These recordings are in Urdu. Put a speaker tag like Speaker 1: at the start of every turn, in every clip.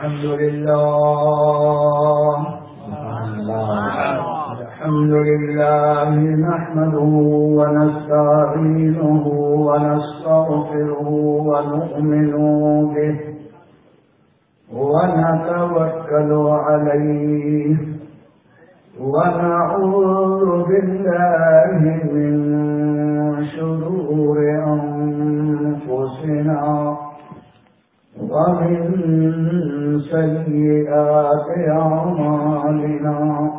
Speaker 1: الحمد لله نحمده ونستعينه ونستغفره ونؤمن به ونتوكل عليه ونعوذ بالله من شرور أنفسنا ومن سيئات أعمالنا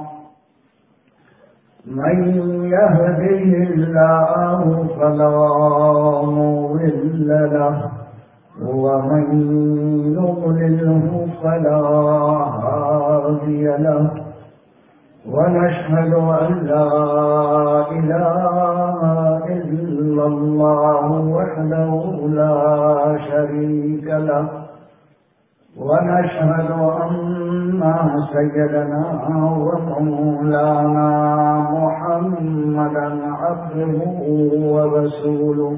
Speaker 1: من يهده الله فلا مضل له ومن يضلله فلا هادي له ونشهد أن لا إله إلا الله وحده لا شريك له ونشهد أن سيدنا ومولانا محمدا عبده ورسوله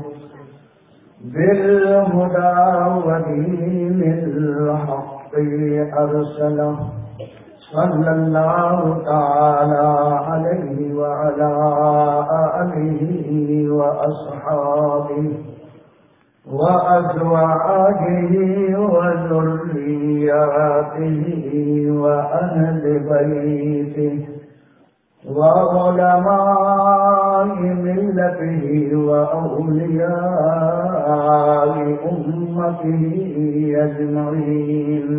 Speaker 1: بالهدى ودين الحق أرسله صلى الله تعالى عليه وعلى آله وأصحابه وأزواجه وذرياته وأهل بيته وعلماء ملته وأولياء أمته أجمعين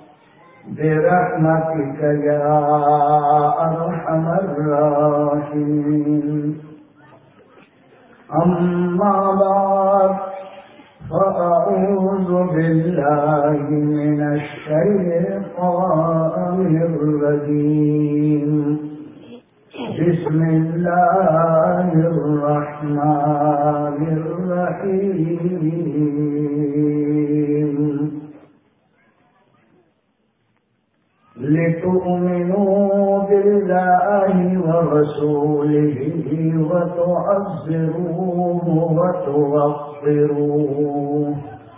Speaker 1: برحمتك يا أرحم الراحمين. أما بعد فأعوذ بالله من الشيطان الرجيم. بسم الله الرحمن الرحيم. لتؤمنوا بالله ورسوله وتعزروه وتوقروه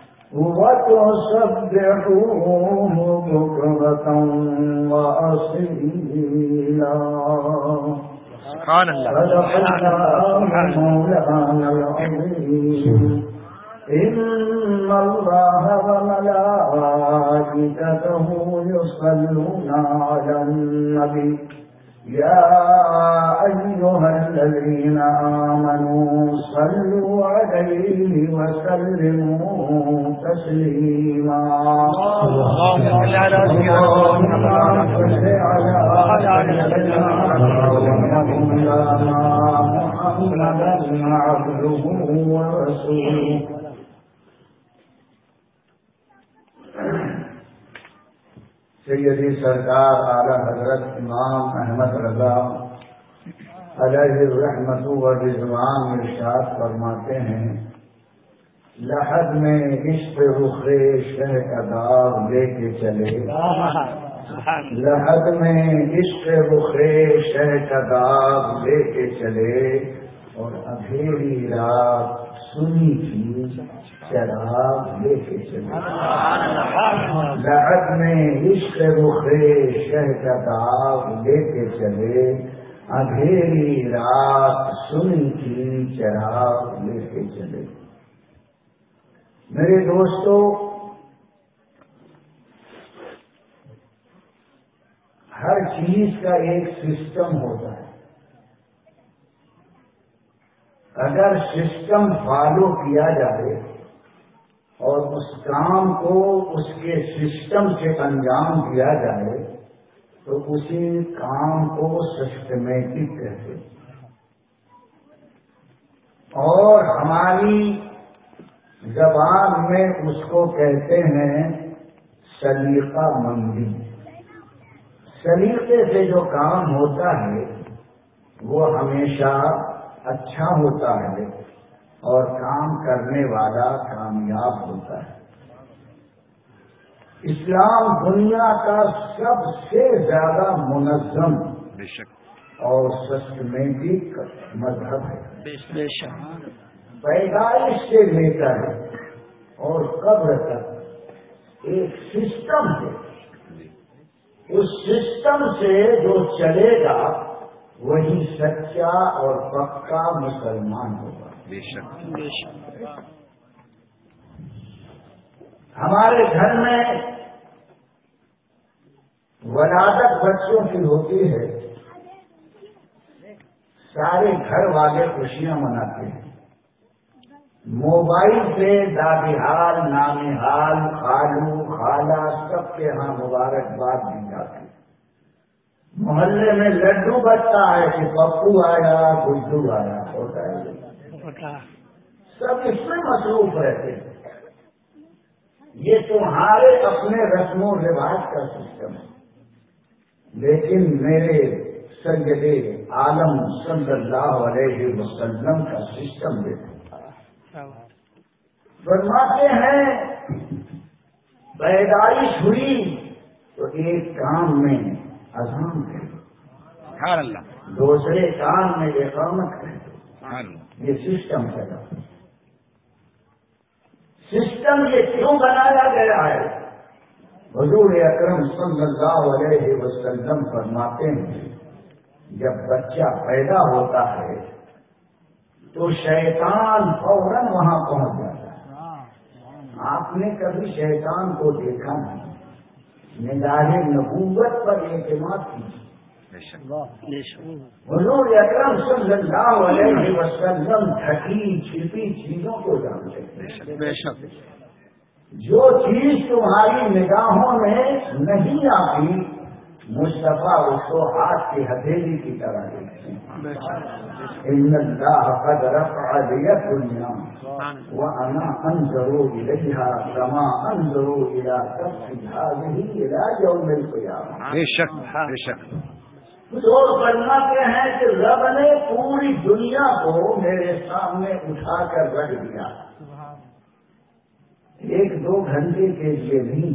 Speaker 1: وتسبحوه بكرة وأصيلا.
Speaker 2: سبحان الله.
Speaker 1: صدق الله مولانا العظيم. إن الله وملائكته يصلون على النبي يا أيها الذين آمنوا صلوا عليه وسلموا تسليما. اللهم صل على سيدنا محمد عبده ورسوله. سیدی سرکار اعلی حضرت امام احمد رضا علیہ الرحمت و رضوان ارشاد فرماتے ہیں، لحد میں عشق رخ شہ کا داغ لے کے چلے، لحد میں عشق رخ شہ کا داغ لے کے چلے، اور اندھیری رات سنی تھی چراغ لے کے چلے. لحد میں عشق رخ شہ کا داغ لے کے چلے، اندھیری رات سنی تھی چراغ لے کے چلے. میرے دوستو، ہر چیز کا ایک سسٹم ہوتا ہے. اگر سسٹم فالو کیا جائے اور اس کام کو اس کے سسٹم سے انجام دیا جائے تو اسی کام کو سسٹمیٹک کہتے ہیں. اور ہماری زبان میں اس کو کہتے ہیں سلیقہ مندی. سلیقے سے جو کام ہوتا ہے وہ ہمیشہ اچھا ہوتا ہے اور کام کرنے والا کامیاب ہوتا ہے. اسلام دنیا کا سب سے زیادہ منظم اور سسٹمیٹک مذہب ہے. پیدائش سے لے کر اور قبر تک ایک سسٹم ہے اس سسٹم سے جو چلے گا وہی سچا اور پکا مسلمان ہوگا.
Speaker 2: بے شک.
Speaker 1: ہمارے گھر میں ولادت بچوں کی ہوتی ہے، سارے گھر والے خوشیاں مناتے ہیں. موبائل پہ دادی حال، نانی حال، خالو، خالہ سب کے ہاں مبارکباد دی جاتی ہے. محلے میں لڈو بچتا ہے کہ پپو آیا، گڈو آیا، ہوتا ہے. سب اس میں مصروف رہتے ہیں. یہ تمہارے اپنے رسم و رواج کا سسٹم ہے، لیکن میرے سید عالم صلی اللہ علیہ وسلم کا سسٹم دیکھو. فرماتے ہیں پیدائش ہوئی تو ایک کام میں اذان کرو، دوسرے کام میں اقامت کرو. یہ سسٹم چلا. سسٹم یہ کیوں بنایا گیا ہے؟ حضور اکرم صلی اللہ علیہ وسلم فرماتے ہیں جب بچہ پیدا ہوتا ہے تو شیطان فوراً وہاں پہنچ جاتا ہے. آپ نے کبھی شیطان کو دیکھا نہیں. نگاہ نبوت پر اعتماد کیجیے. حضور اکرم صلی اللہ علیہ وسلم ڈھکی چھپی چیزوں کو جانتے ہیں. جو چیز تمہاری نگاہوں میں نہیں آتی مصطفیٰ اس کو ہاتھ کی ہتھیلی کی طرح دیکھتے ہیں. ان اللہ قد رفع يد الدنيا وانا انظر اليها كما انظر الى كف هذه الى يوم القيامه.
Speaker 2: بے شک.
Speaker 1: اور فرماتے ہیں کہ رب نے پوری دنیا کو میرے سامنے اٹھا کر رکھ دیا. 1-2 گھنٹے کے لیے نہیں،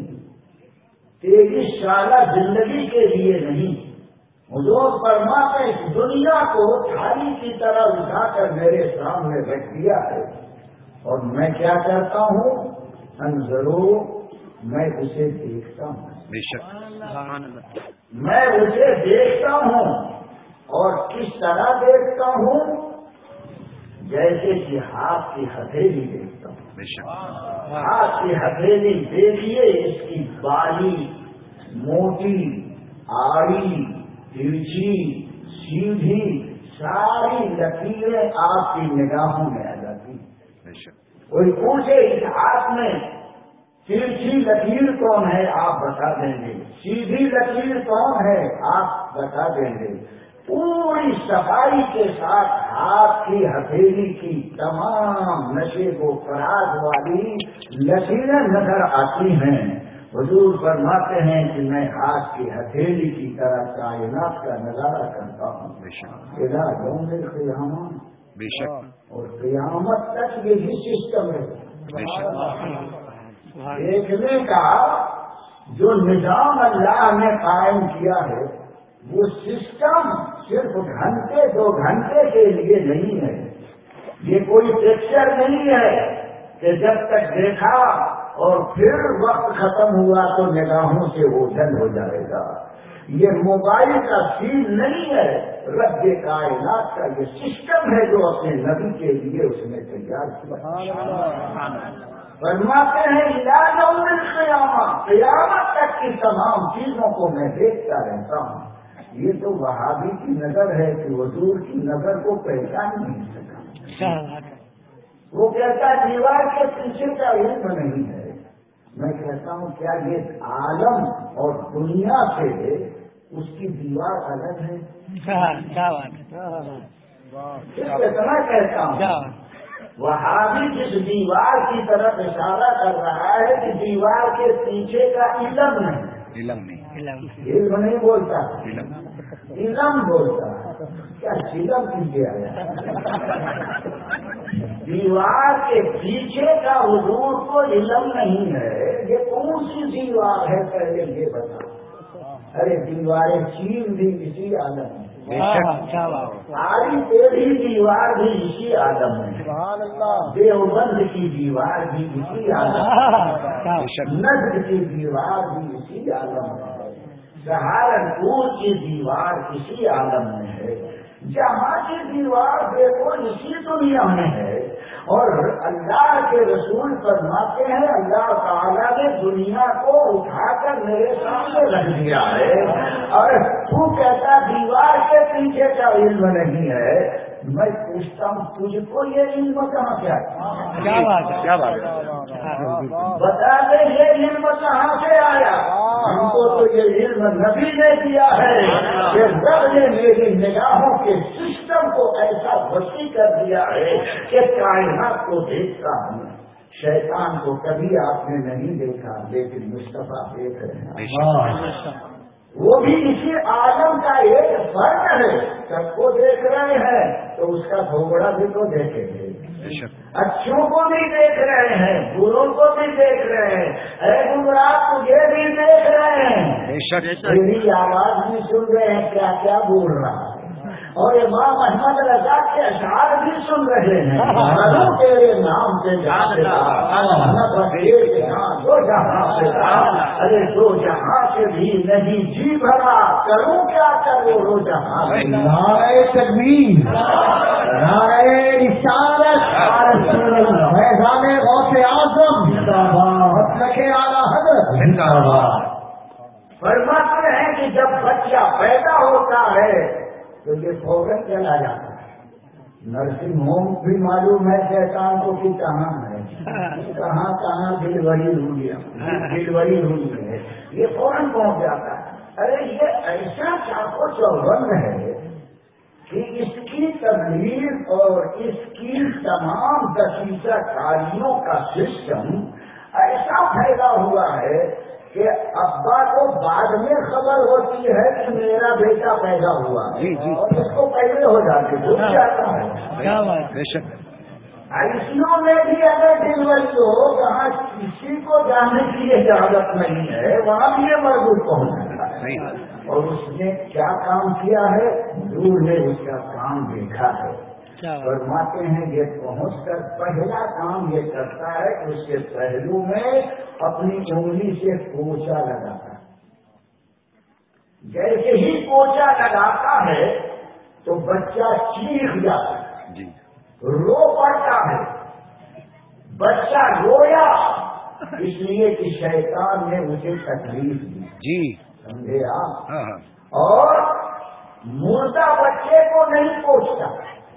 Speaker 1: 23 سالہ زندگی کے لیے نہیں. حضور فرماتے ہیں دنیا کو تھالی کی طرح اٹھا کر میرے سامنے رکھ دیا ہے اور میں کیا کرتا ہوں؟ انظرو، میں اسے دیکھتا ہوں.
Speaker 2: بے شک.
Speaker 1: میں اسے دیکھتا ہوں اور کس طرح دیکھتا ہوں؟ جیسے کہ ہاتھ کی ہتھیلی دیکھتا ہوں.
Speaker 2: بے شک.
Speaker 1: ہاتھ کی ہتھیلی دیکھیے، اس کی بالی موٹی، آڑی، ترچھی، سیدھی، ساری لکیریں آپ کی نگاہوں میں آ جاتی ہیں.
Speaker 2: بے شک.
Speaker 1: کوئی پوچھے اس ہاتھ میں ترچھی لکیر کون ہے؟ آپ بتا دیں گے. سیدھی لکیر کون ہے؟ آپ بتا دیں گے. پوری صفائی کے ساتھ ہاتھ کی ہتھیلی کی تمام نشے کو فراز والی لکیریں نظر آتی ہیں. حضور فرماتے ہیں کہ میں ہاتھ کی ہتھیلی کی طرح کائنات کا نظارہ کرتا ہوں.
Speaker 2: بے شک.
Speaker 1: الہ یوم القیامہ.
Speaker 2: بے شک.
Speaker 1: اور قیامت تک یہی سسٹم ہے.
Speaker 2: بے شک.
Speaker 1: دیکھنے کا جو نظام اللہ نے قائم کیا ہے وہ سسٹم صرف 1-2 گھنٹے کے لیے نہیں ہے. یہ کوئی پکچر نہیں ہے کہ جب تک دیکھا اور پھر وقت ختم ہوا تو نگاہوں سے اوجھل ہو جائے گا. یہ موبائل کا سین نہیں ہے، رب کائنات کا یہ سسٹم ہے جو اپنے نبی کے لیے اس نے تیار کیا. فرماتے ہیں الہ یوم القیامہ، قیامت تک کی تمام چیزوں کو میں دیکھتا رہتا ہوں. یہ تو وہابی کی نظر ہے کہ حضور کی نظر کو پہچان نہیں سکا. وہ کہتا ہے دیوار کے پیچھے کا علم نہیں ہے. میں کہتا ہوں کیا یہ عالم اور دنیا سے اس کی دیوار الگ ہے؟ اتنا کہتا ہوں. وہابی جس دیوار کی طرف اشارہ کر رہا ہے کہ دیوار کے پیچھے کا علم نہیں. علم نہیں بولتا، علم بولتا. کیا علم کیجیے آیا؟ دیوار کے پیچھے کا حضور کو علم نہیں ہے. یہ کون سی دیوار ہے پہلے یہ بتا. ارے دیواریں چین بھی اسی عالم میں، آری تیری دیوار بھی اسی عالم میں، دیوبند کی دیوار بھی اسی عالم میں، نجد کی دیوار بھی اسی عالم میں. سہارنپور کی دیوار اسی عالم میں ہے، جہاں کی دیوار دیکھو اسی دنیا میں ہے، اور اللہ کے رسول فرماتے ہیں اللہ تعالیٰ نے دنیا کو اٹھا کر میرے سامنے رکھ دیا ہے، اور تو کہتا دیوار کے پیچھے کا علم نہیں ہے۔ میں پوچھتا ہوں تجھ کو یہ علم کہاں سے آیا؟
Speaker 2: کیا بات ہے، کیا بات ہے،
Speaker 1: بتا دے یہ علم کہاں سے آیا؟ ہم کو تو یہ علم نبی نے دیا ہے کہ رب نے میری نگاہوں کے سسٹم کو ایسا وسیع کر دیا ہے کہ کائنات کو دیکھتا ہوں۔ شیطان کو کبھی آپ نے نہیں دیکھا، لیکن مصطفیٰ دیکھ رہے ہیں، وہ بھی اسی عالم کا ایک فرد ہے، سب کو دیکھ رہے ہیں تو اس کا بھوگڑا بھی تو دیکھیں گے، اچھوں کو بھی دیکھ رہے ہیں، بروں کو بھی دیکھ رہے ہیں، اے گمراہ تجھے بھی دیکھ رہے ہیں، میری آواز بھی سن رہے ہیں کیا کیا بول رہا ہے، اور امام احمد رضا کے اشعار بھی سن رہے ہیں، تیرے نام سے دو جہاں سے ارے دو جہاں سے بھی نہیں جی بھرا، کروں کیا کرو رو جہاں۔
Speaker 3: نعرہ تکبیر، نعرہ رسالت، فیضان غوث اعظم زندہ باد، مسلک اعلیٰ حضرت زندہ باد۔
Speaker 1: فرماتے ہیں کہ جب بچہ پیدا ہوتا ہے تو یہ فوراً چلا جاتا ہے، نرسنگ ہوم بھی معلوم ہے شیطان کو کہ کہاں ہے، کہاں کہاں ڈلیوری ہوئی ہے، یہ فوراً پہنچ جاتا ہے۔ ارے یہ ایسا چاقو چوبند ہے کہ اس کی تبلیغ اور اس کی تمام دقیقہ کاریوں کا سسٹم ایسا پھیلا ہوا ہے کہ ابا کو بعد میں خبر ہوتی ہے کہ میرا بیٹا پیدا ہوا ہے، اور اس کو پہلے ہو جاتی ہے۔
Speaker 2: بے شک
Speaker 1: آئیسیوں میں بھی اگر ڈلیوری ہو جہاں کسی کو جانے کی اجازت نہیں ہے، وہاں بھی یہ مربوط پہنچ جاتا ہے، اور اس نے کیا کام کیا ہے، دور نے اس کا کام دیکھا ہے۔ فرماتے ہیں یہ پہنچ کر پہلا کام یہ کرتا ہے کہ اس کے پہلو میں اپنی انگلی سے پوچھا لگاتا ہے، جیسے ہی پوچھا لگاتا ہے تو بچہ چیخ جاتا ہے، رو پڑتا ہے، بچہ رویا اس لیے کہ شیطان نے مجھے تکلیف دی، سمجھے آپ؟ اور مردہ بچے کو نہیں پوچھتا،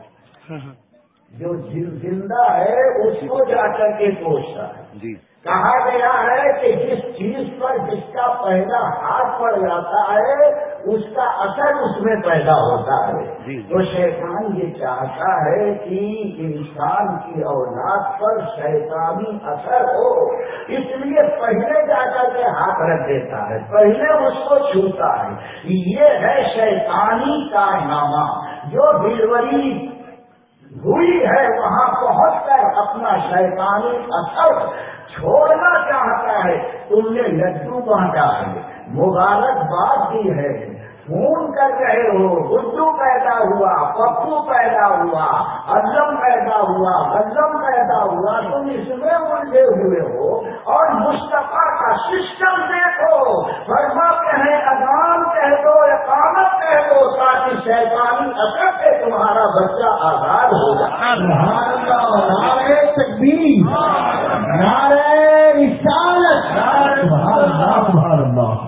Speaker 1: جو زندہ ہے اس کو جا کر کے پوچھتا ہے۔ کہا گیا ہے کہ جس چیز پر جس کا پہلا ہاتھ پڑ جاتا ہے اس کا اثر اس میں پیدا ہوتا ہے، تو شیطان یہ چاہتا ہے کہ انسان کی اولاد پر شیطانی اثر ہو، اس لیے پہلے جا کر کے ہاتھ رکھ دیتا ہے، پہلے اس کو چھوتا ہے۔ یہ ہے شیطانی کارنامہ جو ڈلیوری ہوئی ہے وہاں پہنچ کر اپنا شیطانی اثر چھوڑنا چاہتا ہے۔ تم نے لڈو بانٹا ہے، مبارکباد دی ہے، فون کر رہے ہو، گڈو پیدا ہوا، پپو پیدا ہوا، ازم پیدا ہوا، غزم پیدا ہوا، تم اس میں الجھے ہوئے ہو، اور مصطفیٰ کا سسٹم دیکھو، فرماتے ہیں اذان کہہ دو، اقامت کہہ دو، تاکہ شیطانی اثر سے تمہارا بچہ آزاد ہوگا۔
Speaker 3: سبحان اللہ، نعرہ تکبیر، نعرہ رسالت، سبحان اللہ، سبحان اللہ۔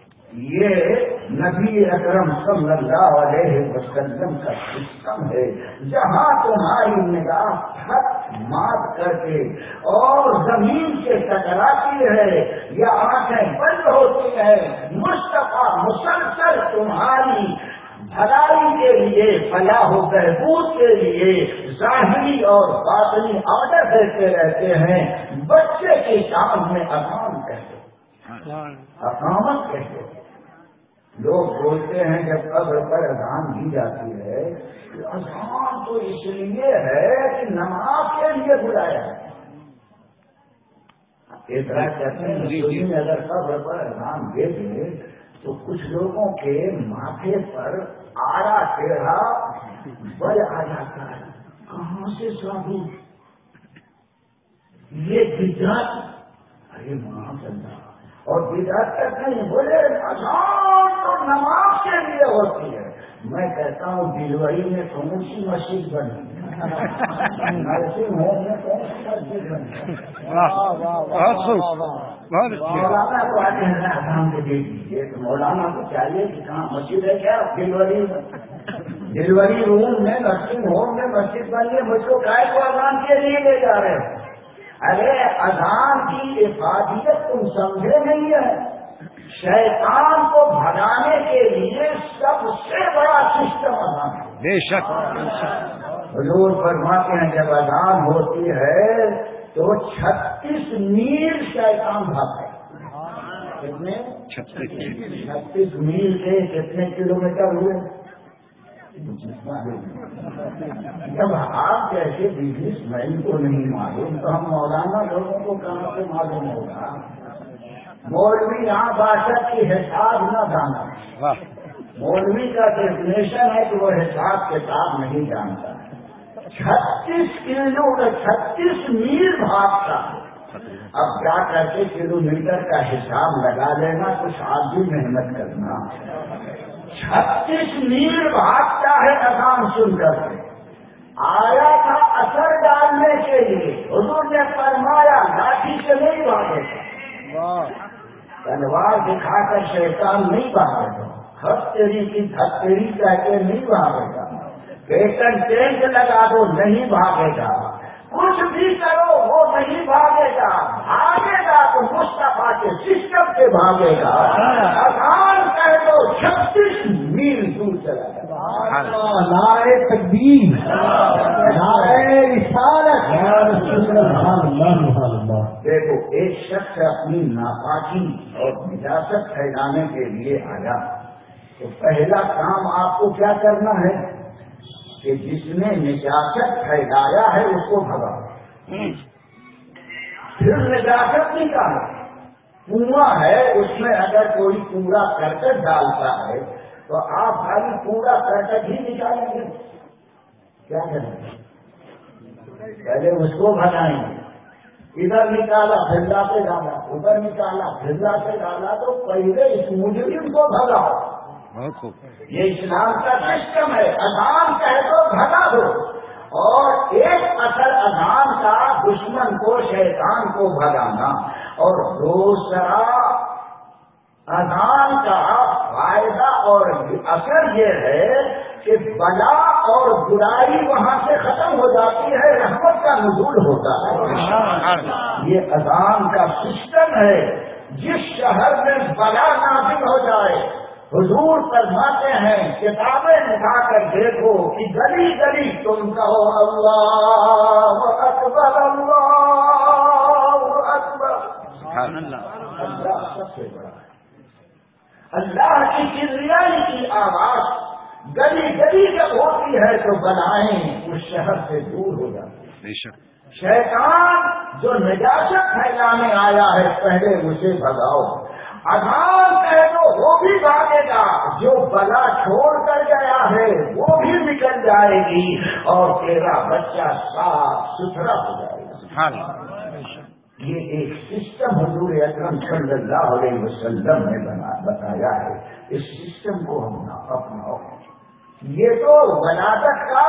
Speaker 1: یہ نبی اکرم صلی اللہ علیہ وسلم کا سسٹم ہے، جہاں تمہاری نگاہ حق مات کر کے اور زمین سے ٹکراتی ہے یا آنکھیں بند ہوتی ہیں، مصطفیٰ مسلسل تمہاری بھلائی کے لیے، فلاح و بہبود کے لیے ظاہری اور باطنی آرڈر دیتے رہتے ہیں۔ بچے کے سامنے اذان کہتے، اقامت کہتے۔ لوگ بولتے ہیں جب قبر پر اذان دی جاتی ہے، اذان تو اس لیے ہے کہ نماز کے لیے بلایا ہے۔ ایک بات کہتے ہیں اگر قبر پر اذان دے دیں تو کچھ لوگوں کے ماتھے پر آڑا ٹیڑھا بل آ جاتا ہے، کہاں سے سادھو یہ بدعت، ارے معاذ اللہ، اور بدعت کرتے ہیں بولے اذان ہوتی ہے. میں کہتا ہوں دلوری میں کون سی مسجد بنی, نرسنگ ہوم میں کون سی مسجد بنی. مولانا کو آتے ہیں اذان کے دے دیجیے, تو مولانا کو چاہیے کہ کہاں مسجد ہے کیا دلوری میں, ڈلیوری روم میں نرسنگ ہوم میں مسجد بنی ہے, مجھ کو کائے کو اذان کے لیے لے جا رہے ہیں. ارے اذان کی افادیت تم سمجھے نہیں ہے. شیطان کو بھگانے کے لیے سب سے بڑا سسٹم اذان ہے.
Speaker 2: بے شک.
Speaker 1: حضور فرماتے ہیں جب اذان ہوتی ہے تو 36 میل شیطان بھاگتے ہیں. کتنے؟ 36 میل کے کتنے کلومیٹر ہوئے؟ جب آپ جیسے بزنس مین کو نہیں معلوم تو ہم مولانا لوگوں کو کہاں سے معلوم ہوگا. مولوی یہاں باشد کی حساب نہ جانا, مولوی کا ڈیفینیشن ہے کہ وہ حساب کے ساتھ نہیں جانتا. 36 کلو کا 36 میل بھاگتا ہے. اب کیا کرتے کلو میٹر کا حساب لگا لینا, کچھ آپ بھی محنت کرنا. 36 میل بھاگتا ہے اذان سن کر کے. آیا تھا اثر ڈالنے کے لیے, حضور نے فرمایا لاٹھی سے نہیں بھاگے گا, تلوار دکھا کر شیطان نہیں بھاگے گا, ہتھیلی کی ہتھیلی کہہ کے نہیں بھاگے گا, پیٹن ٹینٹ لگا دو نہیں بھاگے گا, کچھ بھی کرو وہ نہیں بھاگے گا. بھاگے گا تو مصطفیٰ کے سسٹم سے بھاگے گا. اذان کہہ دو 36 میل دور چلا جائے.
Speaker 3: نعرہ تکبیر, نعرہ رسالت.
Speaker 1: دیکھو ایک شخص اپنی ناپاکی اور نجاست پھیلانے کے لیے آیا تو پہلا کام آپ کو کیا کرنا ہے کہ جس نے نجاست پھیلایا ہے اس کو بھگا. پھر نجاست نکالو. کنواں ہے اس میں اگر کوئی کوڑا کرکٹ ڈالتا ہے تو آپ خالی کوڑا کرکٹ ہی نکالیں گے, کیا کریں گے؟ پہلے اس کو بھگائیں گے. ادھر نکالا پھر لاتے ڈالا, ادھر نکالا پھر لاتے ڈالا, تو پہلے اس مجرم کو بھگاؤ. یہ اسلام کا سسٹم ہے. اذان کہہ دو بھگا دو, اور ایک اثر اذان کا دشمن کو شیطان کو بھگانا, اور دوسرا اذان کا فائدہ اور اثر یہ ہے کہ بلا اور برائی وہاں سے ختم ہو جاتی ہے, رحمت کا نزول ہوتا ہے. یہ اذان کا سسٹم ہے. جس شہر میں بلا نازل ہو جائے, حضور فرماتے ہیں کتابیں نکال کر دیکھو کہ گلی گلی تم کہو اللہ اکبر اللہ اکبر. اللہ سب سے بڑا ہے. اللہ کی کبریائی کی آواز گلی گلی جب ہوتی ہے تو بلائیں اس شہر سے دور ہو جاتی ہے. شیطان جو نجاست پھیلانے آیا ہے پہلے اسے بھگاؤ. اذان کہہ دو وہ بھی بھاگے گا, جو بلا چھوڑ کر گیا ہے وہ بھی نکل جائے گی, اور تیرا بچہ صاف ستھرا ہو جائے گا. یہ ایک سسٹم حضور اکرم صلی اللہ علیہ وسلم نے بتایا ہے. اس سسٹم کو ہم اپناؤ. یہ تو ولادت کا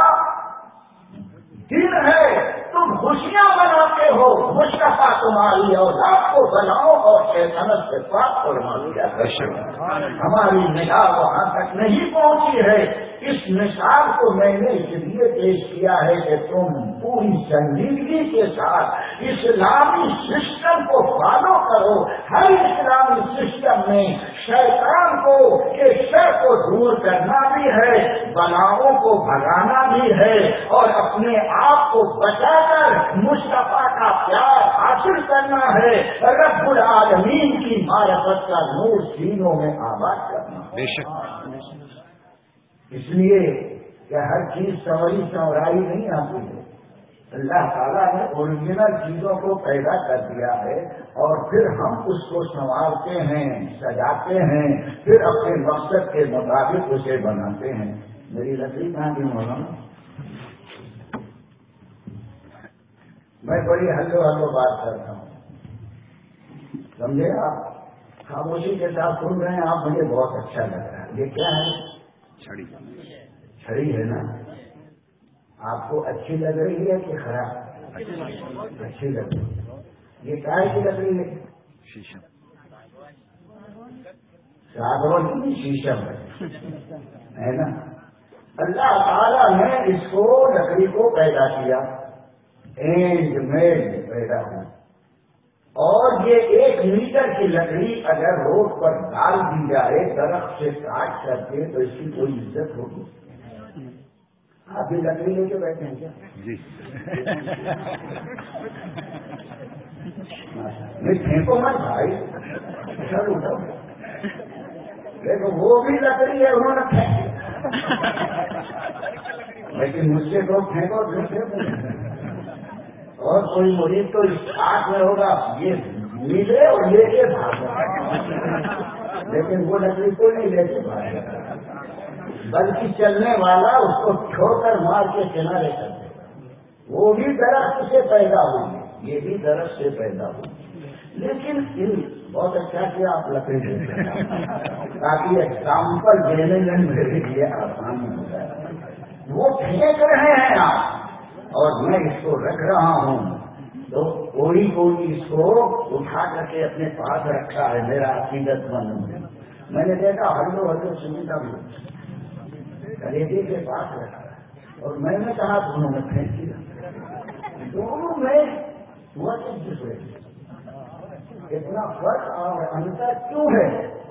Speaker 1: دن ہے, تم خوشیاں مناتے ہو. مصطفیٰ تمہاری اولاد کو بناؤ اور شیطانت سے پاک فرما دیا. ہماری نگاہ وہاں تک نہیں پہنچی ہے. اس مثال کو میں نے اس لیے پیش کیا ہے کہ تم پوری سنجیدگی کے ساتھ اسلامی سسٹم کو فالو کرو. ہر اسلامی سسٹم میں شیطان کو کے شر کو دور کرنا بھی ہے, بلاؤں کو بھگانا بھی ہے, اور اپنے آپ کو بچا کر مصطفیٰ کا پیار حاصل کرنا ہے. رب العالمین کی معرفت کا نور سینوں میں آباد کرنا.
Speaker 2: بے شک.
Speaker 1: اس لیے کہ ہر چیز سوری سورائی نہیں آتی ہے. اللہ تعالیٰ نے اوریجنل چیزوں کو پیدا کر دیا ہے, اور پھر ہم اس کو سنوارتے ہیں, سجاتے ہیں, پھر اپنے مقصد کے مطابق اسے بناتے ہیں. میری لکڑی کہاں کی مولانا, میں بڑی ہلو بات کرتا ہوں, سمجھے آپ. خاموشی کے ساتھ سن رہے ہیں آپ, مجھے بہت اچھا لگ رہا ہے. یہ کیا ہے چھڑی ہے نا. آپ کو اچھی لگ رہی ہے کہ خراب؟ اچھی لگ رہی ہے. یہ کائے کی لگ رہی ہے؟ ساگون کی شیشم ہے نا. اللہ تعالیٰ نے اس کو لکڑی کو پیدا کیا، اینڈ میڈ پیدا ہوا، اور یہ 1 میٹر کی لکڑی اگر روڈ پر ڈال دی جائے درخت سے کاٹ کر کے تو اس کی کوئی عزت ہوگی؟ آپ بھی لکڑی لے کے بیٹھے ہیں کیا؟ جی. پھینکو مت بھائی، چلو دیکھو وہ بھی لکڑی ہے، انہوں نے پھینک، لیکن مجھ سے تو پھینکو دوسرے. اور کوئی مرید تو اس آگ میں ہوگا یہ ملے اور لے کے بھاگا، لیکن وہ لکڑی کو نہیں لے کے بھاگے گا، بلکہ چلنے والا اس کو چھوڑ کر مار کے کنارے کر دے گا. وہ بھی درخت سے پیدا ہوئی، یہ بھی درخت سے پیدا ہوئی. لیکن بہت اچھا کیا آپ لکڑی دیتے تاکہ ایگزامپل دینے میں میرے لیے آسان ہو جائے. وہ پھینک رہے ہیں آپ اور میں اس کو رکھ رہا ہوں، تو کوئی اس کو اٹھا کر کے اپنے پاس رکھا ہے. میرا عقیدت مند، میں نے دیکھا ہلو سنیتا بھی کلیجے کے پاس رکھا ہے، اور میں نے کہا دونوں میں پھینک دیا. دونوں میں اتنا فرق اور انتر کیوں ہے؟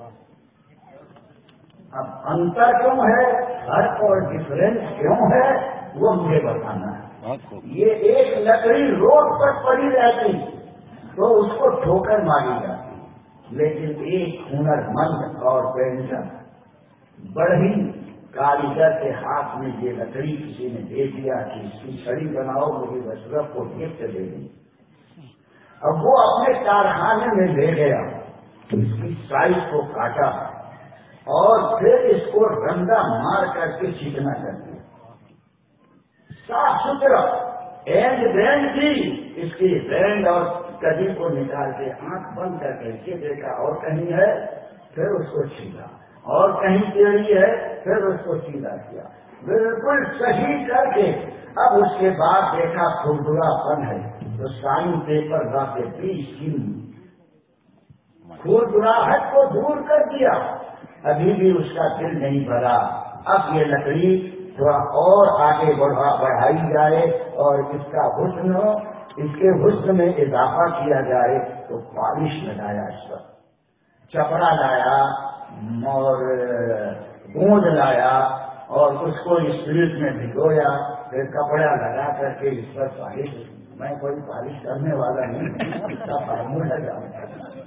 Speaker 1: اب انتر کیوں ہے، فرق اور ڈفرینس کیوں ہے، وہ مجھے بتانا ہے. یہ ایک لکڑی روڈ پر پڑی رہتی تو اس کو ٹھوکر ماری جاتی، لیکن ایک ہنر مند اور پینٹر بڑی کاریگر کے ہاتھ میں یہ لکڑی کسی نے دے دیا کہ اس کی چھڑی بناؤ، مجھے بشرف کو گفٹ دے دی. اب وہ اپنے کارخانے میں لے گیا، اس کی سائز کو کاٹا اور پھر اس کو رندا مار کر کے چکنا کر دیا، صاف ستھرا. اینڈ رینڈ کی اس کی رینڈ اور کدی کو نکال کے آنکھ بند کر کے دیکھا اور کہیں ہے، پھر اس کو چھیلا، اور کہیں ٹیڑھی ہے پھر اس کو سیدھا کیا، بالکل صحیح کر کے. اب اس کے بعد دیکھا کھردرا پن ہے تو سائن پیپر لا کے 20 دن کھردراہٹ کو دور کر دیا. ابھی بھی اس کا دل نہیں بھرا. اب یہ لکڑی تھوڑا اور آگے بڑھائی جائے اور اس کا حسن، اس کے حسن میں اضافہ کیا جائے تو پالش لگایا، اس پر چپڑا لایا اور گوند لایا اور اس کو اسپرٹ میں بھگویا، پھر کپڑا لگا کر کے اس پر پالش. میں کوئی پالش کرنے والا نہیں، اس کا فارمولا جانتا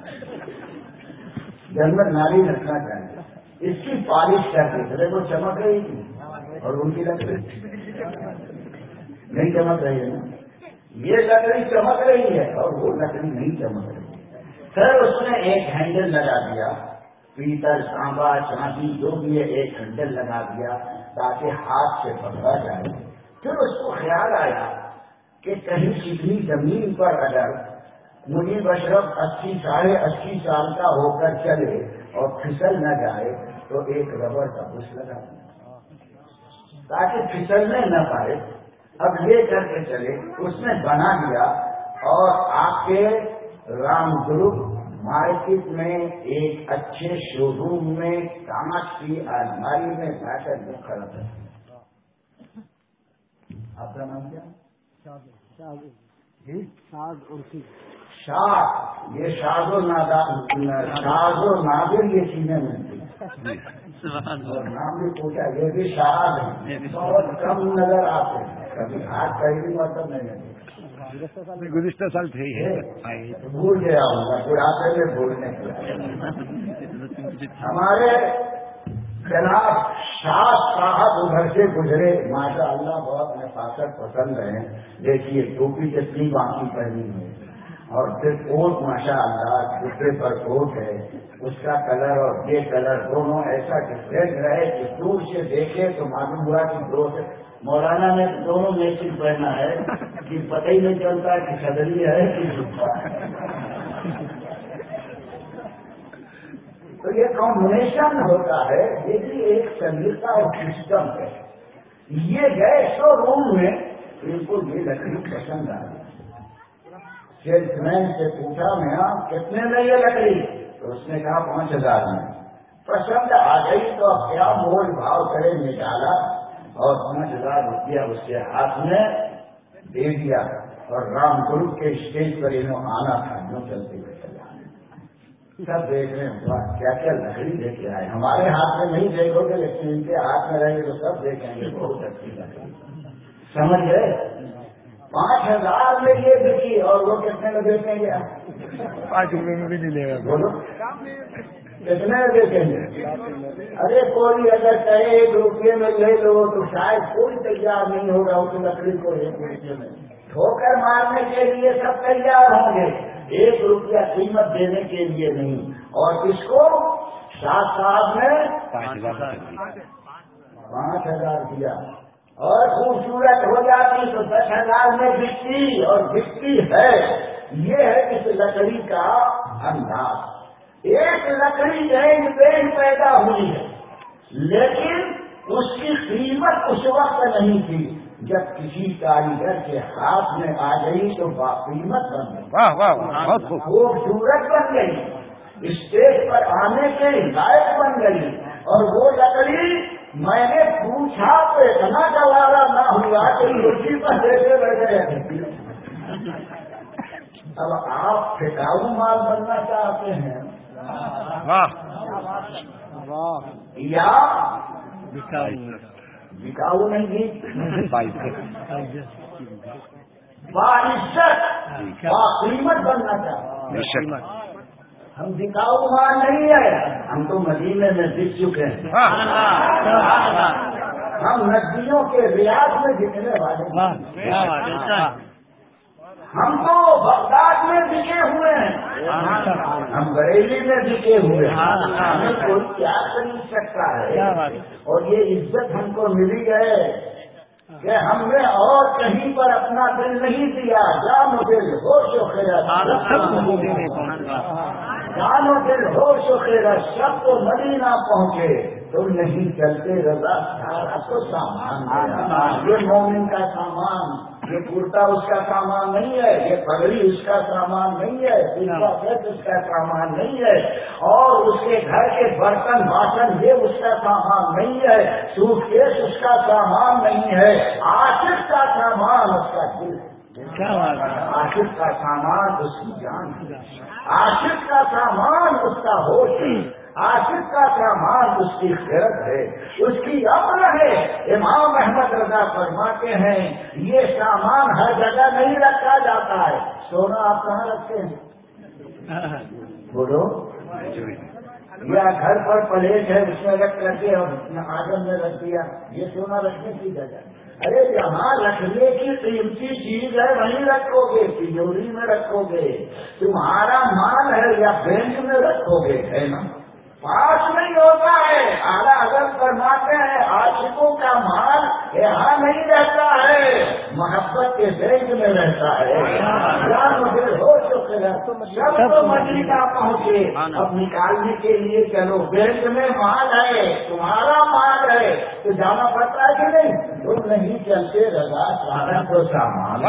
Speaker 1: جنگل نالی رکھنا چاہیے. اس کی پالش کر کے چلے وہ چمک رہی تھی اور ان کی لکڑی نہیں چمک رہی ہے نا. یہ لکڑی چمک رہی ہے اور وہ لکڑی نہیں چمک رہی. پھر اس نے ایک ہینڈل لگا دیا، پیتل تانبا چاندی جو بھی ہے، ایک ہینڈل لگا دیا تاکہ ہاتھ سے پکڑا جائے. پھر اس کو خیال آیا کہ کہیں چکنی زمین پر اگر منیب اشرف 80-80 سال کا ہو کر چلے اور پھسل نہ جائے تو ایک ربڑ کا بش لگا دیا تاکہ پھسلنے نہ پائے. اب لے کر کے چلے، اس نے بنا دیا. اور آپ کے رام گروپ مارکیٹ میں ایک اچھے شو روم میں کانچ کی الماری میں جا کر کے کھڑا تھا. آپ کا نام کیا؟ شاد. یہ شاد و نادر یہ چیزیں ملتی اور نام بھی پوچھا، یہ بھی شاد ہے، بہت کم نظر آتے ہیں، کبھی ہاتھ پہلی مطلب نہیں ہے.
Speaker 2: گزشتہ سال تھے
Speaker 1: بھول گیا ہوں گا، بڑھاپے میں بھولنے ہمارے جناب شاد صاحب ادھر سے گزرے، ماشاء اللہ بہت نفاست پسند ہیں. دیکھیے ٹوپی کتنی باقی پہنی ہے اور پھر کوٹ ماشاء اللہ جوتے پر کوٹ ہے، اس کا کلر اور یہ کلر دونوں ایسا ڈفرینٹ رہے کہ دور سے دیکھے تو معلوم ہوا کہ دو سے مولانا نے دونوں میچنگ پہنا ہے کہ پتہ ہی نہیں چلتا کہ صدری ہے کہ جھکا ہے. تو یہ کمبینیشن ہوتا ہے، یہ بھی ایک طریقہ اور سسٹم ہے. یہ گئے شو روم میں، ان کو یہ لکڑی پسند آ گئی. سیلس مین سے پوچھا میاں کتنے میں یہ لکڑی؟ تو اس نے کہا 5000 میں. پسند آ گئی تو اب کیا مول بھاؤ کرے، نکالا اور 5000 روپیہ اس کے ہاتھ میں دے دیا. اور رام گروپ کے اسٹیج پر انہوں آنا تھا، جو چلتے ہوئے چلا. سب دیکھ رہے ہیں کیا کیا لکڑی لے کے آئے. ہمارے ہاتھ میں نہیں دیکھو گے لیکن ان کے ہاتھ میں رہے گے تو سب دیکھیں گے بہت اچھی لکڑی. سمجھ گئے؟ 5000 میں یہ بکی اور وہ کتنے میں بیچیں گے؟
Speaker 2: 5 روپے میں بھی نہیں لے گا.
Speaker 1: بولو کتنے میں بیچیں گے؟ ارے کوئی اگر کہے 1 روپے میں لے لو تو شاید کوئی تیار نہیں ہوگا اس لکڑی کو 1 روپے میں. ٹھوکر مارنے کے لیے سب تیار ہوں گے، 1 روپیہ قیمت دینے کے لیے نہیں. اور اس کو 7 سال میں 5000 دیا اور خوبصورت ہو جاتی تو 10,000 میں بکتی اور بکتی ہے. یہ ہے اس لکڑی کا انداز. ایک لکڑی رینج پینج پیدا ہوئی ہے لیکن اس کی قیمت اس وقت نہیں تھی جب کسی کاریگر کے ہاتھ میں آ گئی تو باقیمت بن گئی.
Speaker 2: واہ واہ بہت خوب.
Speaker 1: خوبصورت بن گئی، اسٹیج پر آنے کے لائق بن گئی. اور وہ لکڑی میں نے پوچھا تو اتنا گوارا نہ ہوا کہ اسی پر دیتے بیٹھے. اب آپ ٹھکاؤ مال بننا چاہتے ہیں یا بکاؤ نہیں، باعزت باقیمت بننا چاہتے ہیں. ہم بکاؤ مال نہیں ہے، ہم تو مدینے میں بک چکے ہیں. ہم ندیوں کے ریاض میں بکنے والے، ہم تو بغداد میں بکے ہوئے ہیں، ہم بریلی میں بکے ہوئے ہیں. ہمیں کوئی کیا خرید سکتا ہے؟ اور یہ عزت ہم کو ملی ہے کہ ہم نے اور کہیں پر اپنا دل نہیں دیا. جان و دل ہوش و خیرت، جان و دل ہوش و خیرت سب کو مدینہ پہنچے. تم نہیں چلتے رضا سارا تو سامان. یہ مومن کا سامان، یہ کرتا اس کا سامان نہیں ہے، یہ پگڑی اس کا سامان نہیں ہے، سیٹ اس کا سامان نہیں ہے، اور اس کے گھر کے برتن باسن یہ اس کا سامان نہیں ہے، سوٹ کیس اس کا سامان نہیں ہے. عاشق کا سامان اس کا دل ہے، عاشق کا سامان اس کی جان ہے، عاشق کا سامان اس کا ہوش ہے، عاشق کا سامان اس کی خیرت ہے، اس کی عقل ہے. امام احمد رضا فرماتے ہیں یہ سامان ہر جگہ نہیں رکھا جاتا ہے. سونا آپ کہاں رکھتے ہیں؟ بولو. یا گھر پر پلیٹ ہے اس میں رکھ کر کے اور آنگن میں رکھ دیا، یہ سونا رکھنے کی جگہ. ارے جہاں رکھنے کی قیمتی چیز ہے وہیں رکھو گے، تجوری میں رکھو گے. تمہارا مال ہے یا بینک میں رکھو گے، ہے نا؟ پاس نہیں ہوتا ہے. اعلیٰ حضرت فرماتے ہیں عاشقوں کا مال یہاں نہیں رہتا ہے، محبت کے بینک میں رہتا ہے. مجھے ہو چکے سب تو مدینہ پہنچے، اب نکالنے کے لیے چلو. بینک میں مال ہے، تمہارا مال ہے تو جانا پڑتا ہے کہ نہیں؟ تم نہیں چلتے رضا سارا تو سامان.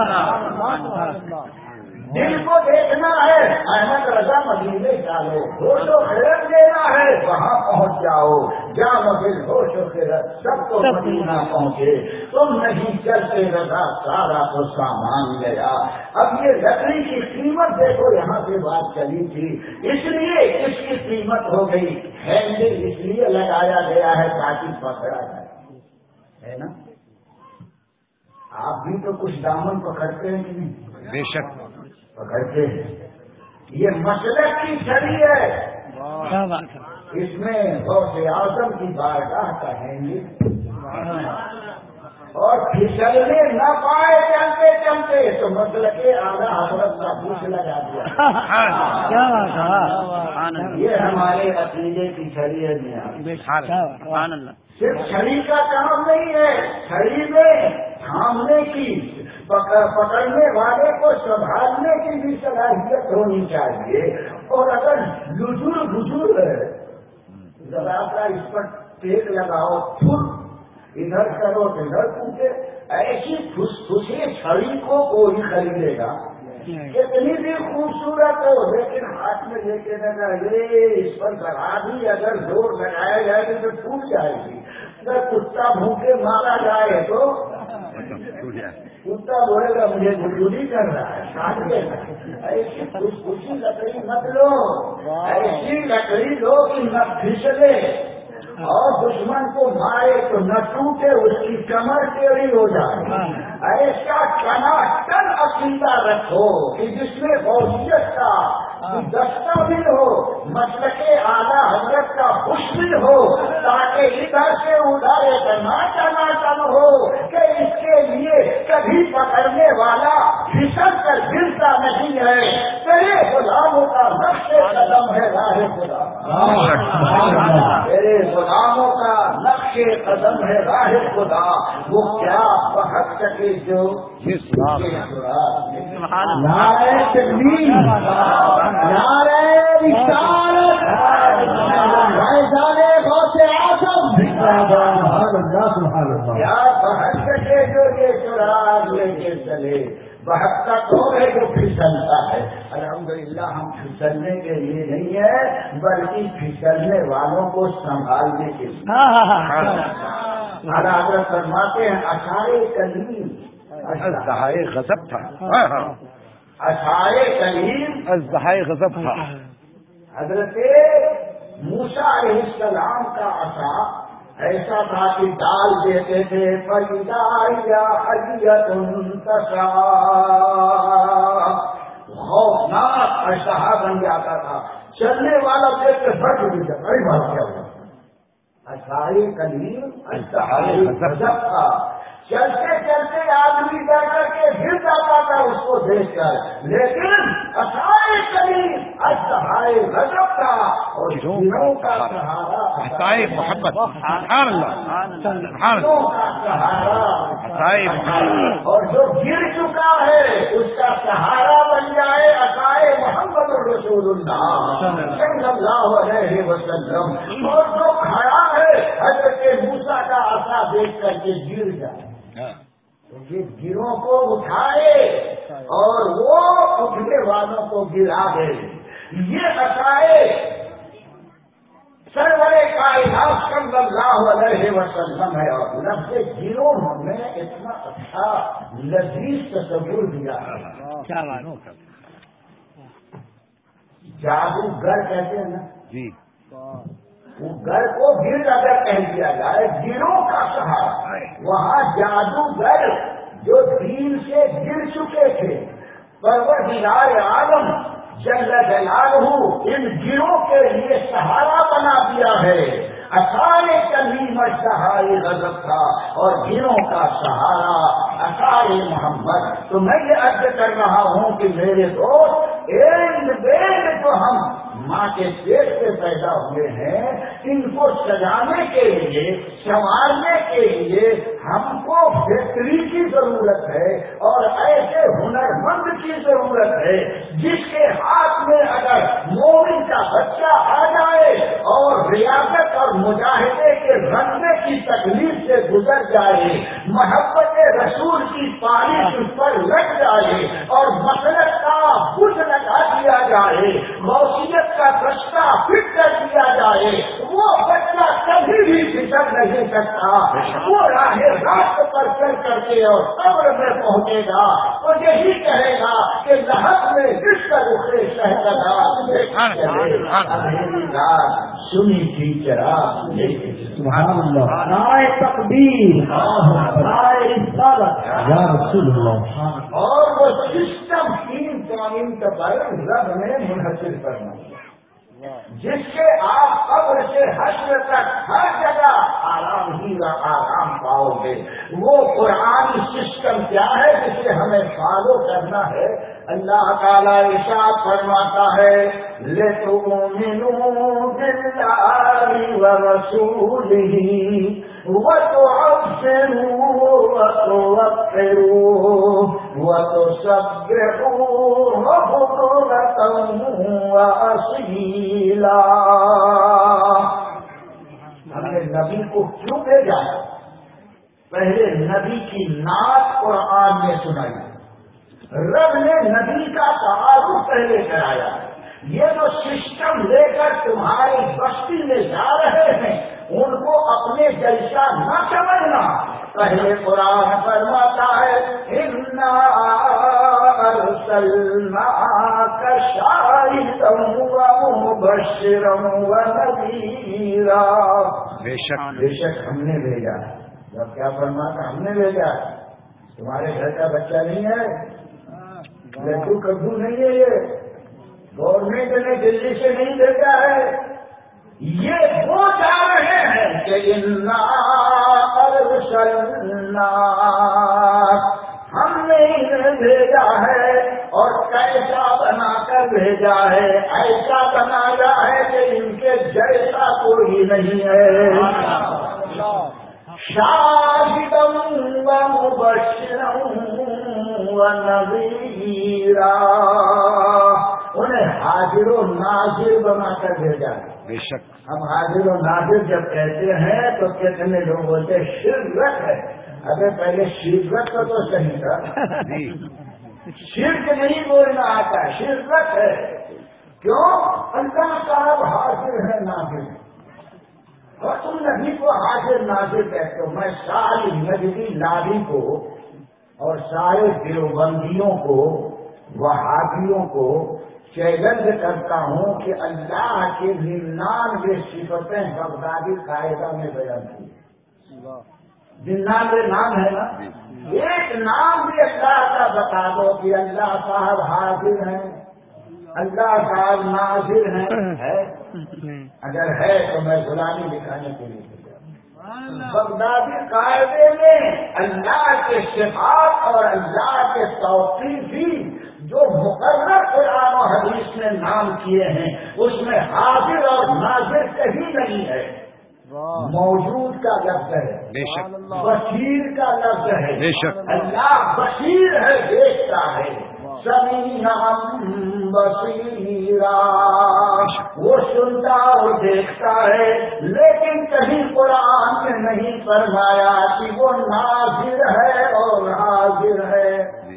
Speaker 1: دل کو دیکھنا ہے، احمد رضا مدینے ڈالو. ہوش و خیرت لینا ہے، وہاں پہنچ جاؤ. جان و دل ہوش و خیرت سب کو مدینہ پہنچے. تم نہیں چلتے رضا سارا تو سامان گیا. اب یہ لکڑی کی قیمت دیکھو، یہاں سے بات چلی تھی، اس لیے اس کی قیمت ہو گئی. ہینڈل اس لیے لگایا گیا ہے تاکہ پکڑا جائے، ہے نا؟ آپ بھی تو کچھ دامن پکڑتے ہیں کہ نہیں؟
Speaker 2: بے شک
Speaker 1: پکڑتے ہیں. یہ مسلک کی چھڑی ہے، اس میں غوث اعظم کی بارگاہ کا ہینڈل. اور پھسلنے نہ پائے چلتے چلتے تو مسلک اعلیٰ حضرت کا پوچھ لگا دیا. یہ ہمارے عقیدے کی چھڑی ہے. صرف چھڑی کا کام نہیں ہے، چھڑی میں تھامنے کی، پکڑنے والے کو سنبھالنے کی بھی صلاحیت ہونی چاہیے. اور اگر بزرگ ذرا سا اس پر تیل لگاؤ پھر ادھر کرو ادھر پوچھے ایسی خوشی چھڑی کو کوئی خریدے گا کتنی بھی خوبصورت ہو لیکن ہاتھ میں لے کے نہ یہ اس پر ذرا بھی اگر زور لگایا جائے تو ٹوٹ جائے گی. اگر کتا بھوکے مارا جائے تو کتا بولے گا مجھے گلگلی کر رہا ہے کاٹ دینا. ایسی خوشی لکڑی مت لو, ایسی لکڑی لو کہ نہ پھسلے اور دشمن کو مارے تو نہ ٹوٹے, اس کی کمر ٹیڑھی ہو جائے. ایسا ٹناٹن عقیدہ رکھو کہ جس میں فوجیت کا دستہ بھی ہو, مسلک اعلیٰ حضرت کا خوش بھی ہو, تاکہ ادھر سے ادھر ٹناٹن ہو کہ اس کے لیے کبھی پکڑنے والا پھسل کر گرتا نہیں ہے. تیرے غلاموں کا نقش قدم ہے راہ خدا, تیرے غلاموں کا نقش قدم ہے راہ خدا. وہ کیا بہت سکے جو
Speaker 3: نعرہ تکبیر, نعرہ رسالت, فیضان غوث اعظم,
Speaker 1: کیا بہت سکے جو یہ سراغ لے کے چلے. بہت کا تو ہے جو پھسلتا ہے. الحمدللہ ہم پھسلنے کے لیے نہیں ہے بلکہ پھسلنے والوں کو سنبھالنے کے لیے. حضرت فرماتے ہیں اشعار کلیم
Speaker 2: ازدہائے غضب تھا,
Speaker 1: اشعار کلیم
Speaker 2: ازدہائے غضب تھا.
Speaker 1: حضرت موسیٰ علیہ السلام کا عصا ایسا تھا کہ ڈال دیتے تھے خوفناک اشتہا بن جاتا تھا. چلنے والا دیکھ کے بٹ بھی جاتا, بڑی بات کیا ہوا. اشعار کلیم اشتہائے غضب تھا. چلتے چلتے آدمی ڈر کر کے گر جاتا تھا اس کو دیکھ کر, لیکن اشعار کلیم اشتہائے غضب تھا اور دلوں کا سہارا
Speaker 2: عطائے محبت. سبحان اللہ, سبحان
Speaker 1: کا سہارا
Speaker 2: عطائے محبت.
Speaker 1: اور جو گر چکا ہے اس کا سہارا بن جائے عطائے محمد رسول اللہ صلی اللہ علیہ وسلم. اور جو کھڑا ہے حضرت موسیٰ کا عصا دیکھ کر کے گر جائے تو یہ گروں کو اٹھائے اور وہ اٹھنے والوں کو گرا دے. یہ عطائے سرور کائنات صلی اللہ علیہ وسلم ہے. اور لفظ گروہ میں اتنا اچھا لذیذ تصور دیا ہے. جادوگر کہتے ہیں نا
Speaker 2: جی,
Speaker 1: وہ گھر کو گر اگر کہہ دیا جائے گروں کا سہارا, وہاں جادوگر جو دین سے گر چکے تھے پروردگار عالم جل جلالہ ان گروں کے لیے سہارا بنا دیا ہے. اشعار کلیم اشتہائے غضب تھا اور گروں کا سہارا اشعار محمد. تو میں یہ عرض کر رہا ہوں کہ میرے دوست جو ہم ماں کے پیٹ سے پیدا ہوئے ہیں ان کو سجانے کے لیے سنوارنے کے لیے ہم کو فیکٹری کی ضرورت ہے اور ایسے ہنرمند کی ضرورت ہے جس کے ہاتھ میں اگر مومن کا بچہ آ جائے اور ریاضت اور مجاہدے کے رنگنے کی تکلیف سے گزر جائے, محبت رسول کی پالش اس پر لگ جائے اور مسلک کا بت لگا دیا جائے, غوثیت کا رشتہ فٹ کر دیا جائے, وہ بچہ کبھی بھی پھسل نہیں سکتا. وہ راہ راست پر چل کر کے اور قبر میں پہنچے گا تو یہی کہے گا کہ لہب میں جس کا رخے شہزادہ سنی تھی چراغ.
Speaker 3: سبحان اللہ, نعرہ تکبیر, نعرہ رسالت یا رسول اللہ.
Speaker 1: اور وہ سسٹم 3 قوانین کا پالن رب نے منحصر کرنا جس سے آپ قبر سے حشر تک ہر جگہ آرام ہی آرام پاؤ گے. وہ قرآن سسٹم کیا ہے جسے ہمیں فالو کرنا ہے. اللہ تعالیٰ ارشاد فرماتا ہے لِتُؤْمِنُوا بِاللَّهِ وَرَسُولِهِ وَتُعَزِّرُوهُ وَتُوَقِّرُوهُ وَتُسَبِّحُوهُ بُكْرَةً وَأَصِيلًا. نبی کو کیوں بھیجا؟ پہلے نبی کی نعت قرآن میں سنائی، رب نے نبی کا تعارف پہلے کرایا۔ یہ جو سسٹم لے کر تمہاری بستی میں جا رہے ہیں ان کو اپنے جیسا نہ سمجھنا۔ پہلے قرآن فرماتا ہے اِنَّا أَرْسَلْنَاكَ شَاهِدًا وَمُبَشِّرًا وَنَذِيرًا۔ بے شک ہم نے بھیجا۔ جب کیا فرماتا ہم نے بھیجا؟ تمہارے گھر کا بچہ نہیں ہے، لڈو کدو نہیں ہے، یہ گورنمنٹ نے دلی سے نہیں بھیجا ہے، یہ وہ جا رہے ہیں کہ اِنَّا أَرْسَلْنَاكَ، ہم نے انہیں بھیجا ہے۔ اور کیسا بنا کر بھیجا ہے؟ ایسا بنایا ہے کہ ان کے جیسا کوئی نہیں ہے۔ شاہداً ومبشراً ونذیرا، انہیں حاضر و ناظر بنا کر بھیجا۔
Speaker 2: بے شک
Speaker 1: ہم حاضر و ناظر جب کہتے ہیں تو کتنے لوگ بولتے ہیں شرک ہے۔ اگر پہلے شرک تو صحیح تھا، شرک نہیں بولنا آتا، شرک ہے۔ کیوں؟ اللہ صاحب حاضر ہے ناظر، اور تم نبی کو حاضر ناظر کہتے ہو۔ میں ساری نجدی لابی کو اور سارے دیوبندیوں کو وہابیوں کو چیلنج کرتا ہوں کہ اللہ کے 99 صفتیں بغدادی قاعدہ میں بیان کی۔ 99 نام ہے نا، ایک نام بھی اللہ کا بتا دو کہ اللہ صاحب حاضر ہیں، اللہ صاحب ناظر ہیں۔ ہے؟ اگر ہے تو میں غلامی دکھانے کے لیے بغدادی قاعدے میں اللہ کے صفات اور اللہ کے توقیفی جو مقرر قرآن و حدیث میں نام کیے ہیں اس میں حاضر اور ناظر کہیں نہیں ہے۔ موجود کا لفظ ہے،
Speaker 2: بے شک
Speaker 1: بصیر کا لفظ ہے،
Speaker 2: بے شک
Speaker 1: اللہ بصیر ہے، دیکھتا ہے، سمیعاً بصیرا، وہ سنتا اور دیکھتا ہے۔ لیکن کہیں قرآن میں نہیں فرمایا کہ وہ ناظر ہے اور حاضر ہے۔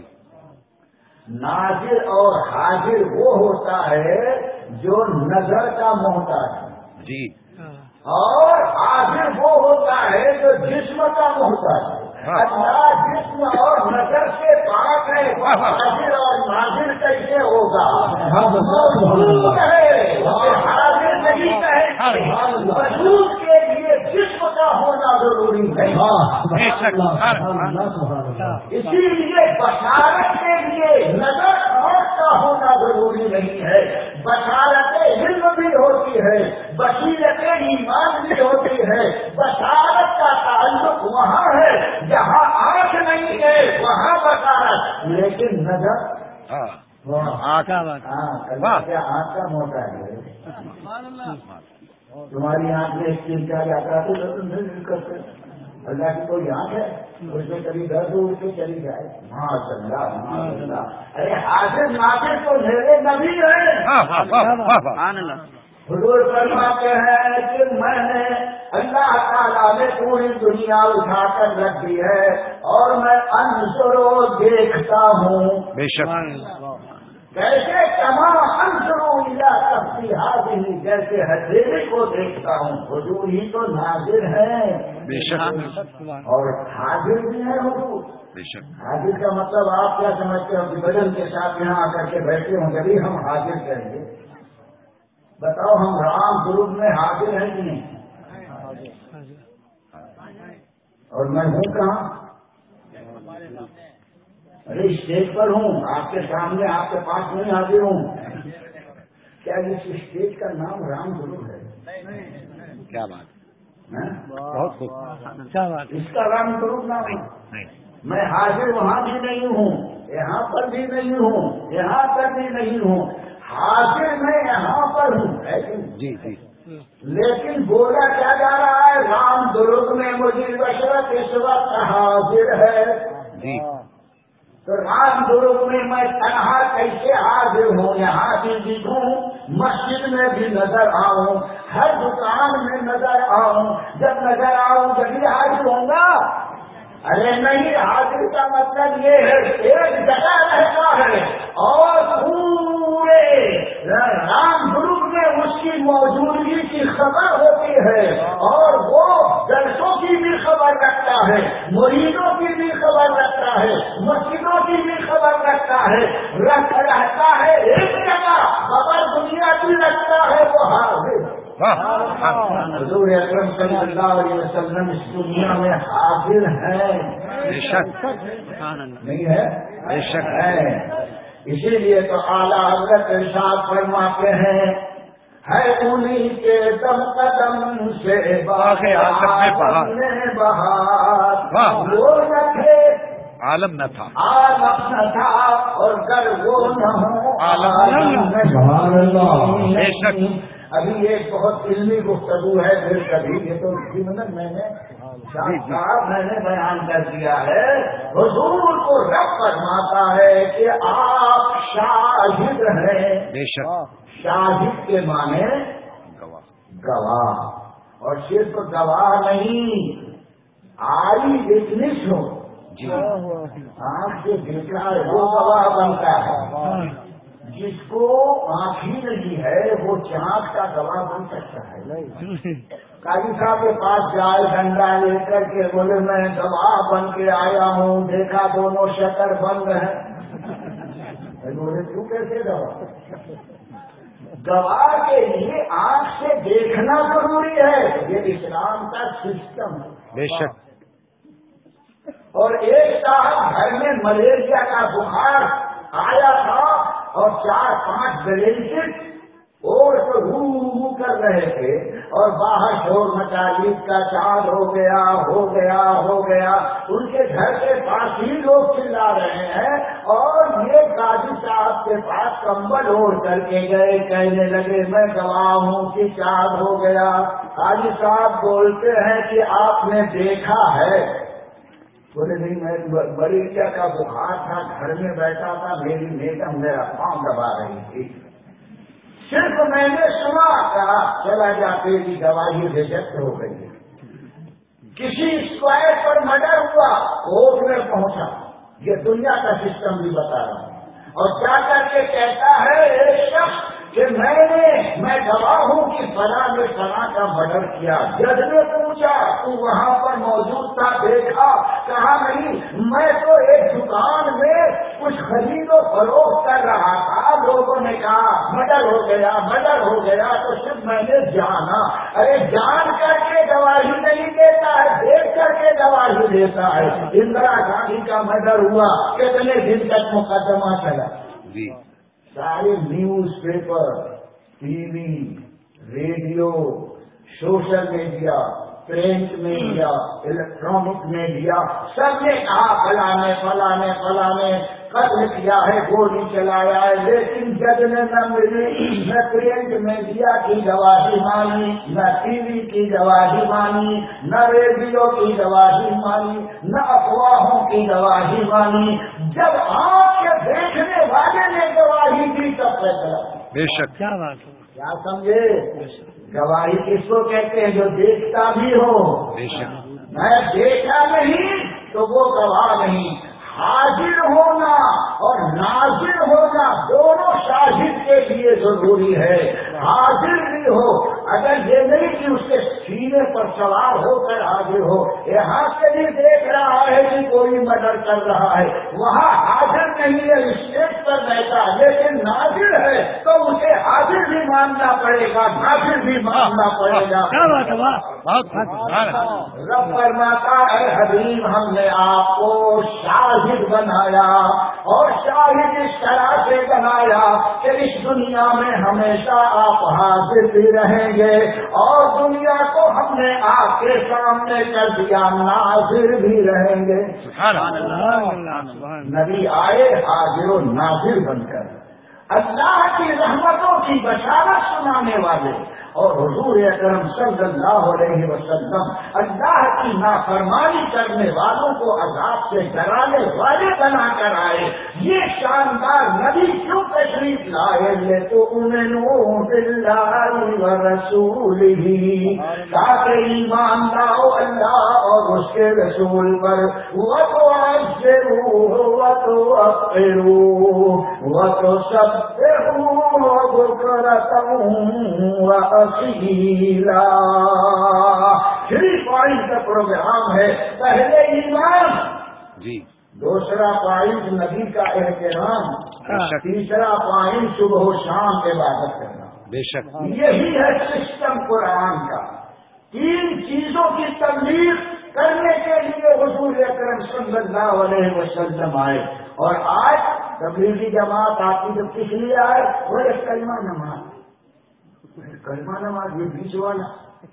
Speaker 1: ناظر اور حاضر وہ ہوتا ہے جو نظر کا محتاج ہے،
Speaker 2: جی،
Speaker 1: اور حاضر وہ ہوتا ہے جو جسم کا محتاج ہے۔ اللہ جسم اور نظر سے پاک ہے، حاضر اور ناظر کیسے ہوگا؟ موجود ہے، حاضر نہیں کہیں گے۔ وجود کے لیے جسم کا ہونا ضروری ہے،
Speaker 2: بے شک
Speaker 1: اسی لیے بشارت کے لیے نظر آنکھ کا ہونا ضروری نہیں ہے۔ بشارت علم بھی ہوتی ہے، بصیرت ایمان بھی ہوتی ہے۔ بشارت کا تعلق وہاں ہے جہاں آنکھ نہیں ہے، وہاں بشارت، لیکن نظر آنکھ کا موقع ہے۔ تمہاری آنکھ میں ایک چیز کیا جاتا ہے تو تم نہیں کرتے۔ اللہ کی کوئی آنکھ ہے اس میں کبھی درد ہو اس سے چلی جائے؟ ماشاء اللہ ماشاء اللہ۔ ارے حاضر ناظر تو میرے نبی ہیں۔ حضور فرماتے ہیں کہ میں نے اللہ تعالیٰ نے پوری دنیا اٹھا کر رکھ دی ہے اور میں انظر و دیکھتا ہوں۔
Speaker 2: بے شک
Speaker 1: کیسے تمام انظروں الی تفصیحاتہ، جیسے ہتھیلی کو دیکھتا ہوں۔ حضور ہی تو ناظر ہیں،
Speaker 2: بے شک
Speaker 1: اور حاضر بھی ہیں حضور۔
Speaker 2: بے شک
Speaker 1: حاضر کا مطلب آپ کیا سمجھتے ہو کہ بدن کے ساتھ یہاں آ کر کے بیٹھے ہوں جبھی ہم حاضر کہیں گے؟ بتاؤ ہم رام ضرور میں حاضر ہیں کہ نہیں؟ اور میں ہوں کہاں؟ ارے اسٹیج پر ہوں، آپ کے سامنے، آپ کے پاس نہیں حاضر ہوں۔ کیا اس اسٹیج کا نام رام ضرور ہے؟
Speaker 2: کیا بات،
Speaker 1: بہت خوب، اس کا رام ضرور نام ہے۔ میں حاضر وہاں بھی نہیں ہوں، یہاں پر بھی نہیں ہوں، یہاں پر بھی نہیں ہوں، حاضر میں یہاں پر ہوں۔
Speaker 2: جی جی،
Speaker 1: لیکن بولا کیا جا رہا ہے؟ رام درود میں مجھے بشرت اس وقت حاضر ہے۔
Speaker 2: جی
Speaker 1: تو رام دروگ میں میں تنہا کیسے حاضر ہوں، یہاں بھی دکھوں، مسجد میں بھی نظر آؤں، ہر دکان میں نظر آؤں، جب نظر آؤں جبھی حاضر ہوں گا؟ ارے نہیں، حاضر کا مطلب یہ ہے ایک جگہ رہتا ہے اور پورے رام دروگ میں اس کی موجودگی کی خبر ہوتی ہے، اور وہ جلسوں کی بھی خبر رکھتا ہے، مریدوں کی بھی خبر رکھتا ہے، مسجدوں کی بھی خبر رکھتا ہے، رہتا ہے ایک جگہ، خبر دنیا کی رکھتا ہے، وہ حاضر۔ حضور اکرم صلی اللہ علیہ وسلم اس دنیا میں حاضر ہیں،
Speaker 2: بے شک
Speaker 1: نہیں ہے؟
Speaker 2: بے شک
Speaker 1: ہے۔ اسی لیے تو اعلیٰ حضرت ارشاد فرماتے ہیں، ہے انہی کے دم قدم سے باغ آدم نے بہار، وہ نہ تھے
Speaker 2: عالم نہ تھا،
Speaker 1: عالم نہ تھا، اور گر وہ نہ ہو
Speaker 2: عالم
Speaker 1: نہ ہو۔
Speaker 2: بے شک۔
Speaker 1: ابھی ایک بہت علمی گفتگو ہے، پھر کبھی یہ تو میں نے صاحب میں نے بیان کر دیا ہے، حضور کو رب فرماتا ہے کہ آپ شاہد ہیں۔
Speaker 2: بے شک،
Speaker 1: شاہد کے معنی گواہ، اور صرف گواہ نہیں، آئی وٹنس ہو،
Speaker 2: جی
Speaker 1: آنکھ سے دیکھا ہے وہ گواہ بنتا ہے، جس کو آنکھ ہی نہیں ہے وہ چاند کا گواہ بن سکتا ہے۔ قاضی صاحب کے پاس جائے، ڈنڈا لے کر کے بولے میں گواہ بن کے آیا ہوں، دیکھا دونوں شٹر بند ہیں، بولے تو کیسے گواہ؟ گواہ کے لیے آنکھ سے دیکھنا ضروری ہے، یہ اسلام کا سسٹم ہے۔
Speaker 2: بے شک۔
Speaker 1: اور ایک صاحب گھر میں ملیریا کا بخار آیا تھا، اور 4-5 بلینکٹ اور تو رو کر رہے تھے، اور باہر شور مچا، عید کا چاند ہو گیا ہو گیا ہو گیا، ان کے گھر کے پاس ہی لوگ چلا رہے ہیں، اور یہ قاضی صاحب کے پاس کمبل اوڑھ کر کے گئے، کہنے لگے میں گواہ ہوں کہ چاند ہو گیا۔ قاضی صاحب بولتے ہیں کہ آپ نے دیکھا ہے؟ بولے نہیں، میں ملیریا کا بخار تھا، گھر میں بیٹھا تھا، میری میڈم میرا پاؤں دبا رہی تھی، صرف میں نے سنا، کہا چلا جا، تیری گواہی ریجیکٹ ہو گئی ہے۔ کسی اسکوائر پر مرڈر ہوا، کورٹ میں پہنچا، یہ دنیا کا سسٹم بھی بتا رہا ہوں، اور جا کر کے کہتا ہے ایک شخص کہ میں گواہ ہوں کہ فلاں نے فلاں کا مرڈر کیا۔ جج نے پوچھا تو وہاں پر موجود تھا؟ دیکھا؟ کہا نہیں، میں تو ایک دکان میں کچھ خرید و فروخت کر رہا تھا، لوگوں نے کہا مرڈر ہو گیا مرڈر ہو گیا، تو صرف میں نے جانا۔ ارے جان کر کے گواہی نہیں دیتا ہے، دیکھ کر کے گواہی دیتا ہے۔ اندرا گاندھی کا مرڈر ہوا، کتنے دن تک مقدمہ چلا؟
Speaker 2: جی
Speaker 1: سارے news paper, T V, radio, social media, print media, electronic media, سب نے کہا فلانے فلانے فلانے قتل کیا ہے، گولی چلایا ہے، لیکن جج نے نہ پرنٹ میڈیا کی گواہی مانی، نہ ٹی وی کی گواہی مانی، نہ ریڈیو کی گواہی مانی، نہ افواہوں کی گواہی مانی۔ جب آپ کے دیکھنے والے نے گواہی دی تب فیصلہ۔
Speaker 2: بے شک،
Speaker 3: کیا بات ہے؟
Speaker 1: کیا سمجھے؟ گواہی کس کو کہتے ہیں؟ جو دیکھتا بھی ہو۔
Speaker 2: بے شک،
Speaker 1: میں دیکھا نہیں تو وہ گواہ نہیں۔ حاضر ہونا اور ناظر ہونا دونوں شاہد کے لیے ضروری ہے۔ حاضر بھی ہو، اگر یہ نہیں کہ اس کے سینے پر سوار ہو کر حاضر ہو، یہاں سے بھی دیکھ رہا ہے کہ کوئی مرڈر کر رہا ہے، وہاں حاضر نہیں ہے، اسٹیج پر بیٹھا، لیکن ناظر ہے تو اسے حاضر بھی ماننا پڑے گا، ناظر بھی ماننا پڑے گا۔
Speaker 3: کیا بات ہے؟
Speaker 2: بہت
Speaker 1: رب فرماتا ہے حبیب ہم نے آپ کو شاہد بنایا، اور شاہد اس طرح سے بنایا کہ اس دنیا میں ہمیشہ آپ حاضر بھی رہیں گے، اور دنیا کو ہم نے آپ کے سامنے کر دیا ناظر بھی رہیں گے۔ نبی آئے حاضر و ناظر بن کر، اللہ کی رحمتوں کی بشارت سنانے والے، اور حضور اکرم صلی اللہ علیہ وسلم اللہ کی نافرمانی کرنے والوں کو عذاب سے ڈرانے والے بنا کر آئے. یہ شاندار نبی کیوں تشریف لائے؟ لِتُؤْمِنُوا بِاللَّهِ وَرَسُولِهِ، تاکہ ایمان لاؤ اللہ اور اس کے رسول پر، وَتُعَزِّرُوهُ وَتُوَقِّرُوهُ وَتُسَبِّحُوهُ بُكْرَةً وَأَصِيلًا. 3 پوائنٹ کا پروگرام ہے. پہلے ایمان،
Speaker 2: جی،
Speaker 1: دوسرا پوائنٹ نبی کا احترام، تیسرا پوائنٹ صبح و شام عبادت کرنا.
Speaker 2: بے شک.
Speaker 1: یہی ہے سسٹم قرآن کا. 3 چیزوں کی تبلیغ کرنے کے لیے حضور اکرم صلی اللہ علیہ وسلم آئے. اور آج تبلیغی جماعت آپ کی جب کس لیے آئے؟ وہ ایک کلمہ نماز. کلمہ نماز یہ بیچ والا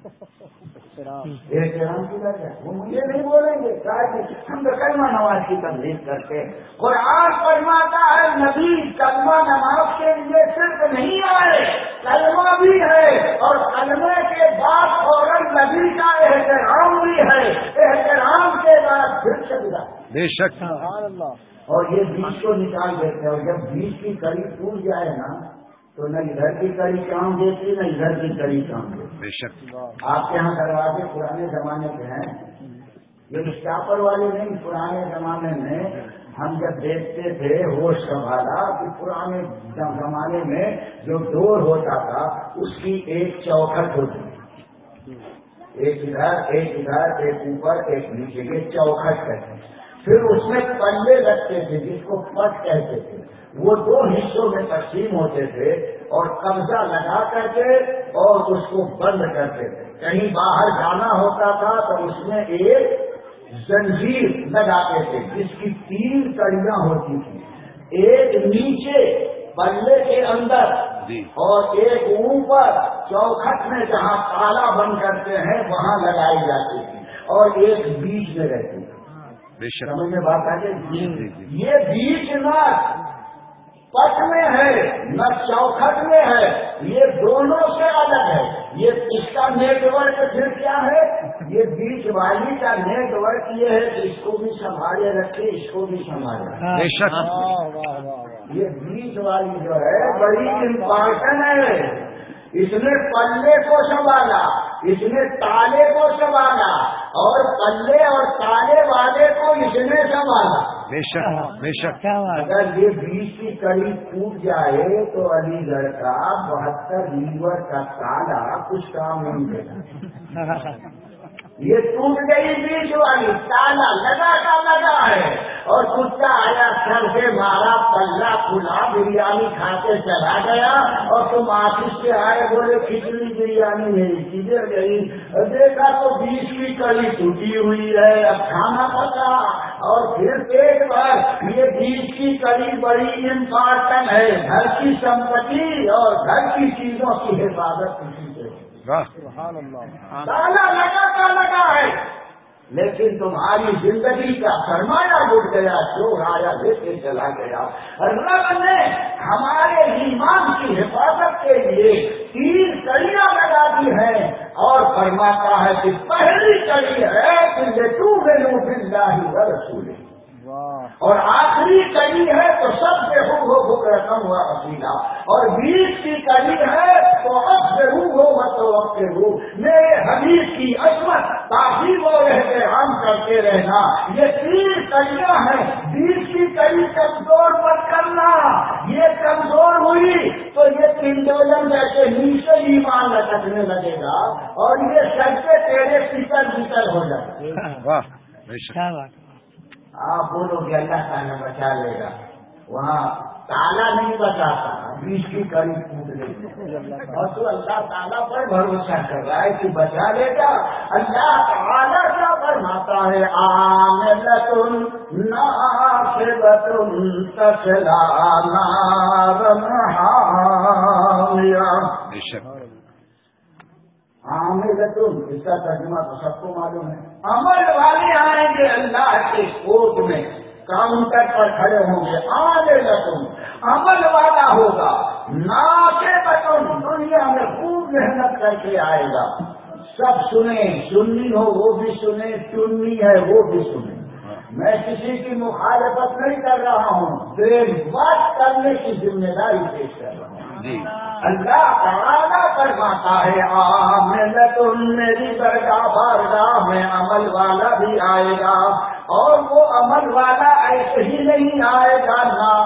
Speaker 1: احترام کی بات ہے. وہ مجھے نہیں بولیں گے ہم تو کلمہ نماز کی تبلیغ کرتے ہیں. قرآن فرماتا ہے نبی کلمہ نماز کے لیے صرف نہیں آئے، کلمہ بھی ہے اور کلمے کے بعد فوراً نبی کا احترام بھی ہے، احترام کے بعد پھر سجدہ.
Speaker 2: بے شک.
Speaker 3: سبحان اللہ.
Speaker 1: اور یہ بیچ کو نکال دیتے ہیں. اور جب بیچ کی کڑی ٹوٹ جائے نا تو نہ ادھر کی کڑی کام دیتی نہ ادھر کی کڑی کام دیتی.
Speaker 2: بے شک.
Speaker 1: آپ کے یہاں دروازے پرانے زمانے کے ہیں، یہ اسٹاپر والے نہیں. پرانے زمانے میں ہم جب دیکھتے تھے ہوش سنبھالا کہ پرانے زمانے میں جو ڈور ہوتا تھا اس کی ایک چوکھٹ ہوتی تھی، ایک ادھر ایک اوپر ایک نیچے، یہ چوکھٹ کہتے ہیں. پھر اس میں پلے لگتے تھے جس کو پٹ کہتے تھے. وہ 2 حصوں میں تقسیم ہوتے تھے اور قبضہ لگا کر کے اور اس کو بند کرتے تھے. کہیں باہر جانا ہوتا تھا تو اس میں ایک زنجیر لگاتے تھے جس کی 3 کڑیاں ہوتی تھیں، ایک نیچے پلے کے اندر اور ایک اوپر چوکھٹ میں جہاں تالا بند کرتے ہیں وہاں لگائی جاتی تھی، اور ایک بیچ میں رہتی تھی. سمجھ میں بات آ گئی؟ یہ بیچ نہ پٹ میں ہے نہ چوکھٹ میں ہے، یہ دونوں سے الگ ہے. یہ اس کا نیٹ ورک پھر کیا ہے؟ یہ بیچ والی کا نیٹ ورک یہ ہے کہ اس کو بھی سنبھالے رکھے، اس کو بھی سنبھالے.
Speaker 2: بے شک.
Speaker 1: یہ بیچ والی جو ہے بڑی امپارٹنٹ ہے. اس نے پلے کو سنبھالا، اس نے تالے کو سنبھالا، اور پلے اور تالے والے کو اس نے سنبھالا.
Speaker 2: بے شک. بے شک.
Speaker 1: اگر یہ بیچ کی کڑی ٹوٹ جائے تو علی گڑھ کا 72 لیور کا تالا کچھ کام نہیں دیتا. یہ ٹوٹ گئی بیچ والی، تالا لگا ہے اور کتا آیا سر سے مارا، پلہ کھلا، بریانی کھا کے چلا گیا، اور تم آفس سے آئے بولے کھچڑی بریانی میری کدھر گئی؟ دیکھا تو بیچ کی کڑی ٹوٹی ہوئی ہے، اب کھانا پکا اور پھر ایک بار. یہ بیچ کی کڑی بڑی امپارٹنٹ ہے. گھر کی سمپتی اور گھر کی چیزوں کی حفاظت کسی سے. تالا لگا ہے، لیکن تمہاری زندگی کا سرمایہ لٹ گیا، چور آیا لے کے چلا گیا. رب نے ہمارے ایمان کی حفاظت کے لیے 3 کڑیاں لگا دی ہیں اور فرماتا ہے کہ پہلی کڑی ہے کہ لِتُؤْمِنُوا بِاللَّهِ وَرَسُولِهِ، اور آخری کڑی ہے تو سب ہو بکرتم ہوا وسیلہ، اور بیچ کی کڑی ہے تو ہو وتوقروا، میرے حبیب کی عظمت تعظیم اور احترام کرتے رہنا. یہ 3 کڑیاں ہیں. بیچ کی کڑی کمزور مت کرنا، یہ کمزور ہوئی تو یہ پنڈولم جیسے نیچے ایمان لٹکنے لگے گا اور یہ سجدے تیرے پیتر ہو جائے. آپ بولو کہ اللہ تعالیٰ بچا لے گا، وہاں تالا نہیں بچاتا، بیچ کی کڑی ٹوٹ گئی اور تو اللہ تعالیٰ پر بھروسہ کر رہا ہے کہ بچا لے گا. اللہ تعالیٰ کیا فرماتا ہے؟ عاملۃ ناصبۃ تصلی نارا حامیہ. عاملۃ، اس کا ترجمہ تو سب کو معلوم ہے. عمل والے آئیں گے اللہ کے کوٹ میں، کاؤنٹر پر کھڑے ہوں گے. عاملۃ، عمل والا ہوگا. ناصبۃ، دنیا میں خوب محنت کر کے آئے گا. سب سنیں، سنی ہو وہ بھی سنیں، چننی ہے وہ بھی سنیں. میں کسی کی مخالفت نہیں کر رہا ہوں، دیر بات کرنے کی ذمہ داری پیش کر رہا ہوں. اللہ تعالیٰ فرماتا ہے میری درگاہ بارگاہ میں عمل والا بھی آئے گا، اور وہ عمل والا ایسے ہی نہیں آئے گا،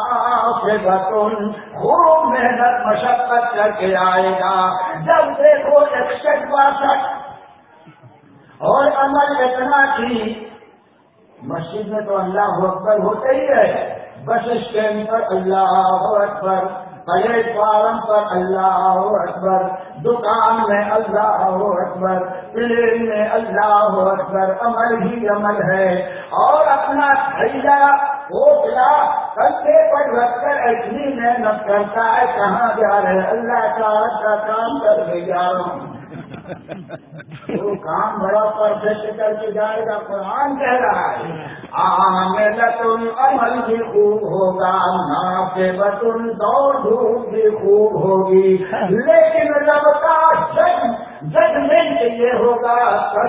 Speaker 1: خوب محنت مشقت کر کے آئے گا. جب دیکھو 61-62 اور عمل اتنا کی. مسجد میں تو اللہ اکبر ہوتا ہی ہے، بس اسٹینڈ پر اللہ اکبر، پلیٹ فارم پر اللہ اکبر، دکان میں اللہ اکبر، پلین میں اللہ اکبر، عمل ہی عمل ہے. اور اپنا تھیلا پوتلا کندھے پر رکھ کر اتنی محنت کرتا ہے. کہاں جا رہے؟ اللہ تعالی کا کام کر کے جا رہا ہوں. وہ کام بڑا پرفیکٹ کر کے جائے گا. قرآن کہہ رہا ہے عاملۃ عمل بھی خوب ہوگا، نافذۃ دوڑ دھوپ بھی خوب ہوگی، لیکن رب کا ججمنٹ یہ ہوگا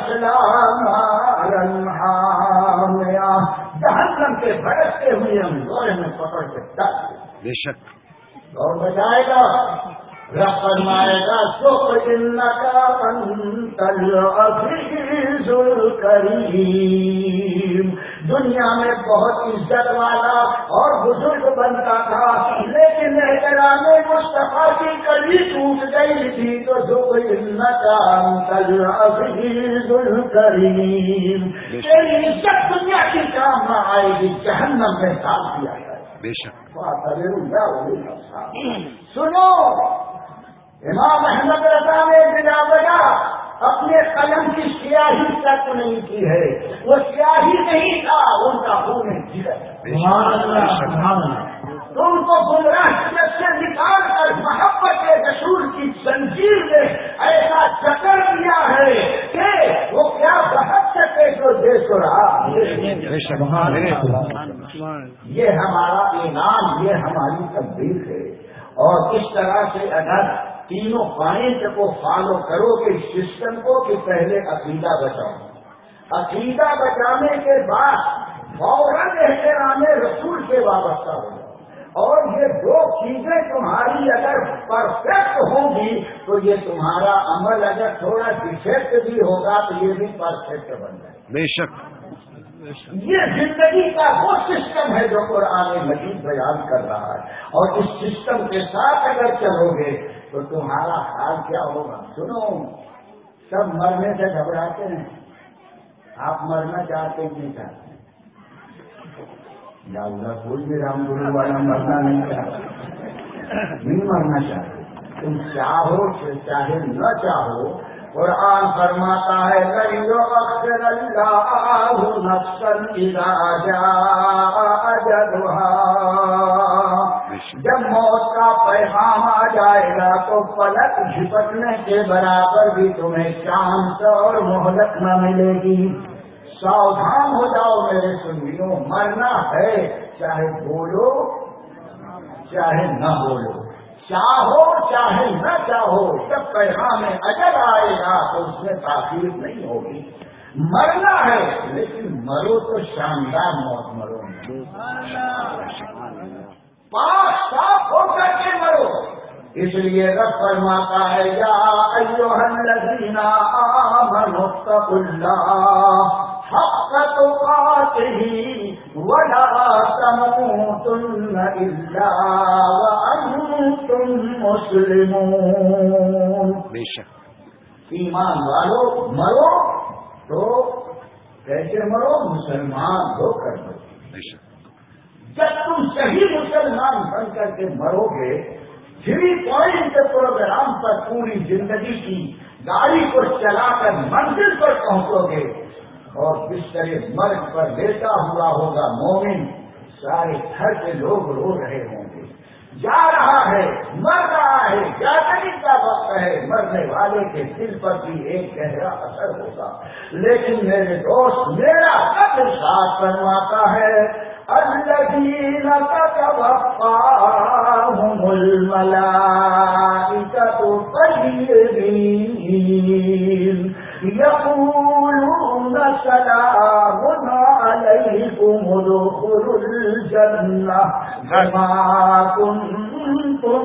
Speaker 1: جہنم کے بھڑکتے ہوئے ہم زور میں پکڑ کے ڈال.
Speaker 2: بے شک
Speaker 1: اور بچائے گا. رب فرمائے گا انک انت العزیز الکریم. دنیا میں بہت عزت والا اور بزرگ بنتا تھا، لیکن احترام مصطفیٰ کی کڑی ٹوٹ گئی تھی تو انک انت العزیز الکریم. تیری عزت دنیا کی کام نہ آئے گی، جہنم میں ڈال دیا جائے.
Speaker 2: بے شک
Speaker 1: سنو، امام احمد رضا نے بلا وجہ اپنے قلم کی سیاہی تک نہیں کی ہے. وہ سیاہی نہیں تھا، ان کا خون جگر. تم کو گمراہ سے نکال کر محبت کے رسول کی زنجیر میں ایسا چکر دیا ہے کہ وہ کیا بہت سکے جو دے تو رہا. یہ ہمارا اعلان، یہ ہماری تبدیل ہے. اور اس طرح سے اگر تینوں پوائنٹ کو فالو کرو کہ سسٹم کو کہ پہلے عقیدہ بچاؤ، عقیدہ بچانے کے بعد فوراً احترام رسول کے وابستہ ہو جاؤ. اور یہ دو چیزیں تمہاری اگر پرفیکٹ ہوں گی تو یہ تمہارا عمل اگر تھوڑا ڈیفیکٹ بھی ہوگا تو یہ بھی پرفیکٹ بن جائے.
Speaker 2: بے شک
Speaker 1: یہ زندگی کا وہ سسٹم ہے جو قرآن مجید بیان کر رہا ہے. اور اس سسٹم کے ساتھ اگر چلو گے تو تمہارا حال کیا ہوگا. سنو، سب مرنے سے گھبراتے ہیں. آپ مرنا چاہتے ہیں نہیں چاہتے؟ یا اللہ کوئی بھی رام گرو والا مرنا نہیں چاہتا، نہیں مرنا چاہتے. تم چاہو چاہے نہ چاہو، قرآن فرماتا ہے لن یؤخر اللہ نفسا اذا جاء اجلها. جب موت کا پیغام آ جائے گا تو پلک جھپکنے کے برابر بھی تمہیں چانس اور مہلت نہ ملے گی. ساودھان ہو جاؤ میرے سنیوں، مرنا ہے، چاہے بولو چاہے نہ بولو، چاہو چاہے نہ چاہو. جب پیغام اجل آئے گا تو اس میں تاخیر نہیں ہوگی. مرنا ہے لیکن مرو تو شاندار موت مرو، پاک صاف ہو کر کے مرو. اس لیے رب فرماتا ہے یا ایھا الذین آمنوا اتقوا اللہ حق تقاتہ ولا تموتن الا وانتم مسلمون.
Speaker 2: بے شک
Speaker 1: ایمان والو مرو تو کیسے مرو؟ مسلمان ہو کر مرو.
Speaker 2: بے شک
Speaker 1: جب تم صحیح مسلمان بن کر کے مرو گے، 3 پوائنٹ پروگرام پر پوری زندگی کی گاڑی کو چلا کر منزل پر پہنچو گے اور بستر مرگ پر لیٹا ہوا ہوگا مومن. سارے گھر کے لوگ رو رہے ہوں گے، جا رہا ہے، مر رہا ہے، جانے کا وقت ہے. مرنے والے کے دل پر بھی ایک گہرا اثر ہوگا. لیکن میرے دوست، میرا قدر ساتھ فرماتا ہے الذين تتوفاهم الملائكة طيبين يقولون سلام عليكم ادخلوا الجنة بما كنتم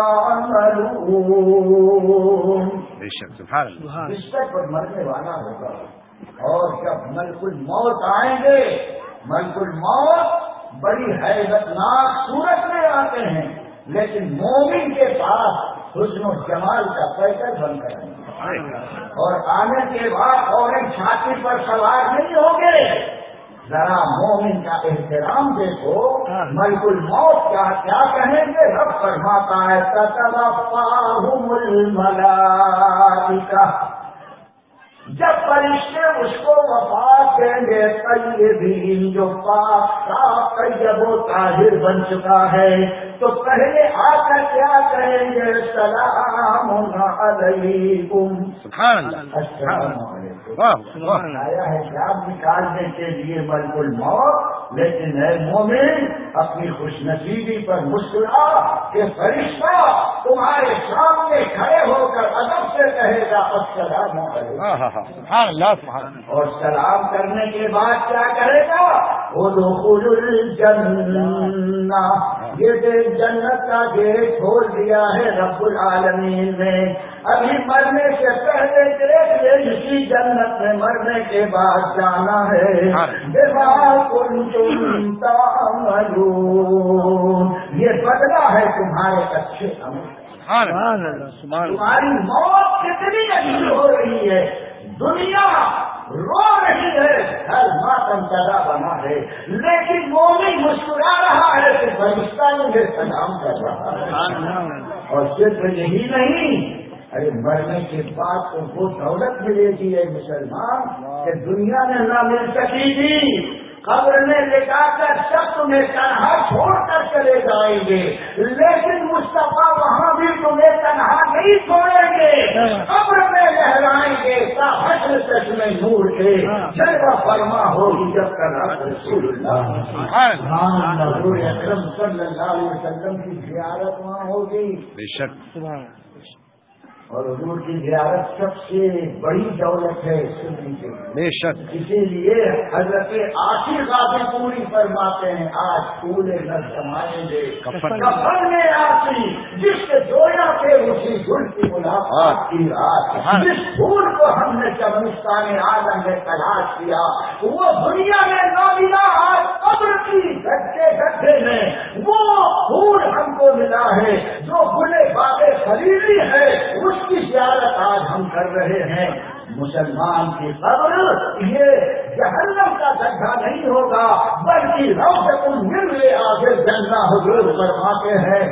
Speaker 1: تعملون.
Speaker 2: سبحان اللہ.
Speaker 1: بستر پر مرنے والا ہوگا اور جب ملک الموت آئیں گے، ملک الموت بڑی حیبتناک صورت میں آتے ہیں، لیکن مومن کے پاس حسن و جمال کا پیکر بن کر آئیں گے اور آنے کے بعد فوراً چھاتی پر سوار نہیں ہوں گے. ذرا مومن کا احترام دیکھو، ملک الموت کیا کہیں گے؟ رب فرماتا ہے تتوفاہم الملائکہ، جب فرشتے اس کو وفات دیں گے، طیبین جو پاک صاف طیب و طاہر بن چکا ہے، تو پہلے آ کر کیا کہیں گے؟ سلام علیکم.
Speaker 2: سبحان اللہ.
Speaker 1: السلام علیکم.
Speaker 2: آیا
Speaker 1: ہے جاب نکالنے کے لیے ملک الموت، لیکن اے مومن اپنی خوش نصیبی پر مسکرا کہ فرشتہ تمہارے سامنے کھڑے ہو کر ادب سے کہے گا السلام علیکم.
Speaker 2: سبحان اللہ. سبحان اللہ.
Speaker 1: اور سلام کرنے کے بعد کیا کرے گا؟ ادخلوا الجنہ، یہ دیکھ جنت کا گیٹ کھول دیا ہے رب العالمین نے. ابھی مرنے سے پہلے دیکھ لے اسی جنت میں مرنے کے بعد جانا ہے. بما کنتم تعملون، یہ بدلہ ہے تمہارے اچھے عمل. تمہاری موت کتنی اچھی ہو رہی ہے، دنیا رو رہی ہے، ہر ماتم زدہ بنا ہے، لیکن مومن مسکرا رہا ہے کہ فرشتہ مجھے سلام کر رہا ہے. اور صرف یہی نہیں، ارے مرنے کے بعد تو وہ دولت ملے گی ہے مسلمان کہ دنیا میں نہ مل سکی تھی. قبر میں لٹا کر سب تمہیں تنہا چھوڑ کر چلے جائیں گے، لیکن مصطفیٰ وہاں بھی تمہیں تنہا نہیں چھوڑیں گے. قبر میں لہرائیں گے حشر تک میں نور کے جلوہ فرما ہوگی جب تک رسول اللہ حضور اکرم صلی اللہ علیہ وسلم کی زیارت وہاں ہوگی.
Speaker 2: بے شک.
Speaker 1: اور حضور کی زیارت سب سے بڑی دولت ہے سننے کے لیے.
Speaker 2: بے شک.
Speaker 1: اسی لیے حضرت عاشق غازی پوری فرماتے ہیں آج پورے نہ سمائیں گے کفن میں آتی جس سے جویا کے اسی گل کی ملاقات کی رات. جس پھول کو ہم نے چمنستان عالم میں تلاش کیا وہ دنیا میں نہ ملا، آج قبر کی گڈھے میں وہ پھول ہم کو ملا ہے جو گلے باغ خلیلی ہے، اس کی زیارت آج ہم کر رہے ہیں. مسلمان کی قبر یہ جہنم کا گڈھا نہیں ہوگا بلکہ روضۃ من ریاض الجنہ. حضور فرماتے ہیں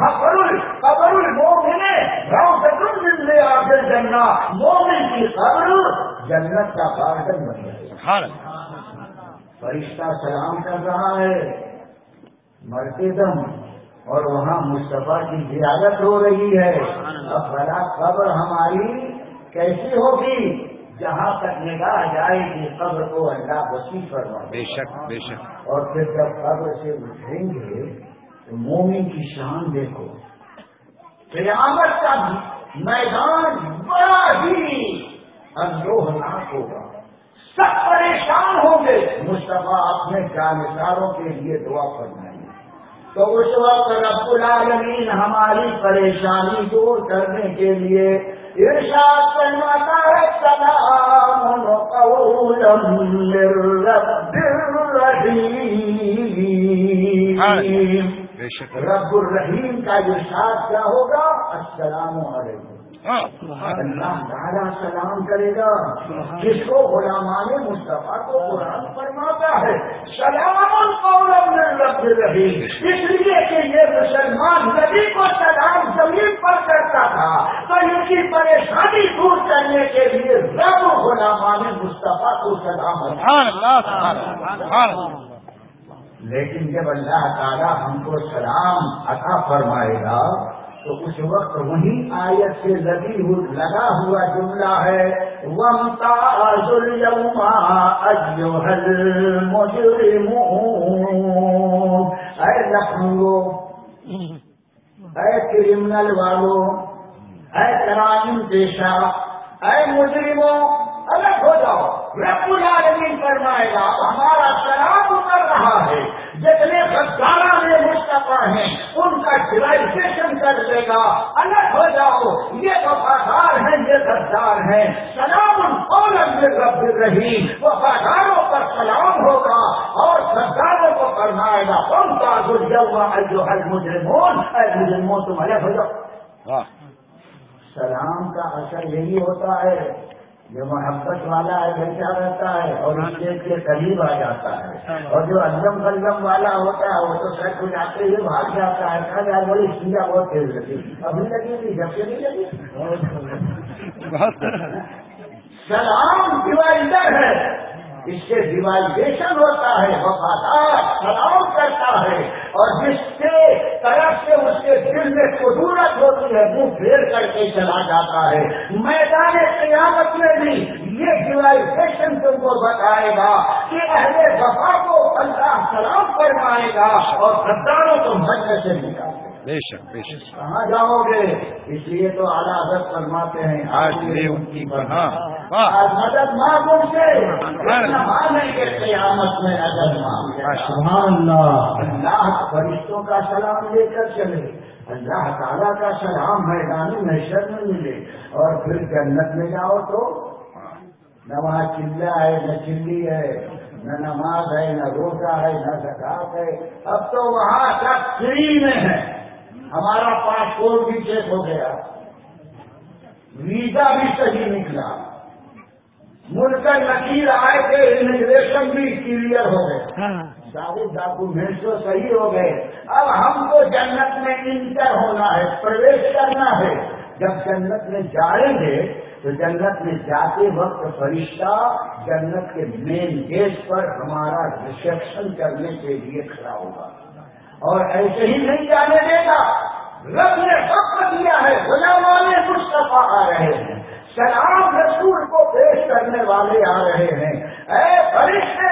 Speaker 1: قبر المومن روضۃ من ریاض الجنہ، مومن کی قبر جنت کا گارڈن بن جائے گا. فرشتہ سلام کر رہا ہے مرتے دم، اور وہاں مصطفیٰ کی زیارت ہو رہی ہے. اب بڑا قبر ہماری کیسی ہوگی؟ جہاں تک نگاہ جائے گی قبر کو اللہ وسیع فرما.
Speaker 2: بے شک. بے شک.
Speaker 1: اور پھر جب قبر سے اٹھیں گے تو مومن کی شان دیکھو. قیامت کا میدان بڑا ہی اندوہناک ہوگا، سب پریشان ہوں گے. مصطفیٰ اپنے جانساروں کے لیے دعا فرمائیں گے تو اس وقت رب العالمین ہماری پریشانی دور کرنے کے لیے ارشاد فرماتا ہے سلام قولا من رب الرحیم. رب الرحیم کا ارشاد کیا ہوگا؟ السلام علیکم. اللہ تعالیٰ سلام کرے گا جس کو غلامان مصطفیٰ کو قرآن فرماتا ہے سلام قولا من رب الرحیم، اس لیے کہ یہ مسلمان نبی کو سلام زمین پر کرتا تھا تو ان کی پریشانی دور کرنے کے لیے رب غلامان مصطفیٰ کو سلام. لیکن جب اللہ تعالیٰ ہم کو سلام عطا فرمائے گا تو اس وقت وہی آیت سے لگا ہوا جملہ ہے وامتازوا اليوم أيها المجرمون. اے لکھنؤ، اے کرمنل والوں، اے جرائم پیشہ، اے مجرموں، الگ ہو جاؤ. رب العالمین فرمائے گا ہمارا سلام اتر رہا ہے. جتنے غداران مصطفیٰ ہیں ان کا ڈیوائزیشن کر دے گا. الگ ہو جاؤ، یہ وفادار ہیں، یہ غدار ہیں. سلام قولا من رب الرحیم. وفاداروں پر سلام ہوگا اور غداروں کو فرمائے گا وامتازوا اليوم أيها المجرمون. اے مجرموں تم الگ ہو جاؤ. سلام کا اثر یہی ہوتا ہے، جو محبت والا ہے بیٹھا رہتا ہے اور اسٹیج کے قریب آ جاتا ہے، اور جو اندم بلغم والا ہوتا ہے وہ تو سر کو جاتے ہوئے بھاگ جاتا ہے. کہا یار بڑی سیدھا بہت تیز لگی، ابھی لگی تھی جب سے نہیں لگی. سلام ڈیوائڈر ہے، اس سے ڈیوائڈیشن ہوتا ہے. وفادار سلام کرتا ہے اور جس کے طرف سے اس کے دل میں قدورت ہوتی ہے وہ پھیر کر کے چلا جاتا ہے. میدان قیامت میں بھی یہ ڈیوائڈیشن تم کو بتائے گا کہ اہل وفا کو اللہ سلام فرمائے گا اور غداروں کو مجلس سے نکالے.
Speaker 2: بے شک بے شک.
Speaker 1: کہاں جاؤ گے؟ اس لیے تو اعلیٰ حضرت فرماتے ہیں
Speaker 2: آج لے ان کی پناہ.
Speaker 1: آج مدد مانگ ان سے مانگیں گے قیامت میں مدد مانگ.
Speaker 3: سبحان اللہ.
Speaker 1: اللہ فرشتوں کا سلام لے کر چلے، اللہ تعالیٰ کا سلام میدان محشر میں ملے، اور پھر جنت میں جاؤ تو نہ وہاں چلہ ہے، نہ چلی ہے، نہ نماز ہے، نہ روزہ ہے، نہ زکات ہے. اب تو وہاں سب فری میں ہے. ہمارا پاسپورٹ بھی چیک ہو گیا، ویزا بھی صحیح نکلا، ملک نکیر آئے تھے امیگریشن بھی کلیئر ہو گئے، سارے ڈاکومنٹس تو صحیح ہو گئے. اب ہم کو جنت میں انٹر ہونا ہے، پرویش کرنا ہے. جب جنت میں جائیں گے تو جنت میں جاتے وقت فرشتہ جنت کے مین گیٹ پر ہمارا ریسیپشن کرنے کے لیے کھڑا ہوگا اور ایسے ہی نہیں جانے دے گا. رب نے وقت دیا ہے، غلامان مصطفیٰ آ رہے ہیں، سلام رسول کو پیش کرنے والے آ رہے ہیں. اے فرشتے،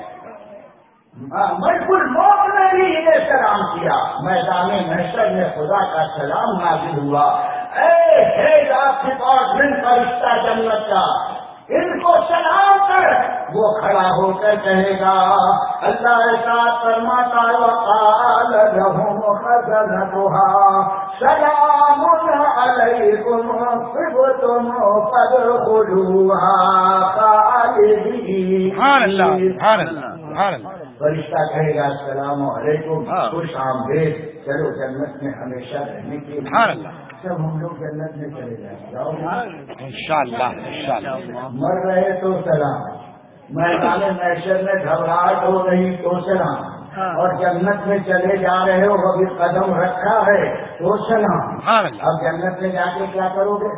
Speaker 1: ملک الموت نے بھی انہیں سلام کیا. میدان محشر میں خدا کا سلام نازل ہوا. اے ہیڈ آف ڈپارٹمنٹ فرشتہ جنت کا، ان کو سلام کر. وہ کھڑا ہو کر کہے گا اللہ اطاعت فرماتا وقال لهم خزنتها سلام علیکم طبتم فادخلوها خالدین.
Speaker 2: سبحان اللہ سبحان اللہ سبحان اللہ.
Speaker 1: فرشتہ کہے گا السلام علیکم، خوش آمدید، چلو جنت میں ہمیشہ رہنے کے لیے. سب ہم لوگ جنت میں چلے جائیں.
Speaker 2: انشاءاللہ انشاءاللہ.
Speaker 1: مر رہے تو سلام، میدان محشر میں گھبراہٹ ہو رہی تو سلام، اور جنت میں چلے جا رہے ہو ابھی قدم رکھا ہے تو سلام. اب جنت میں جا کے کیا کرو گے؟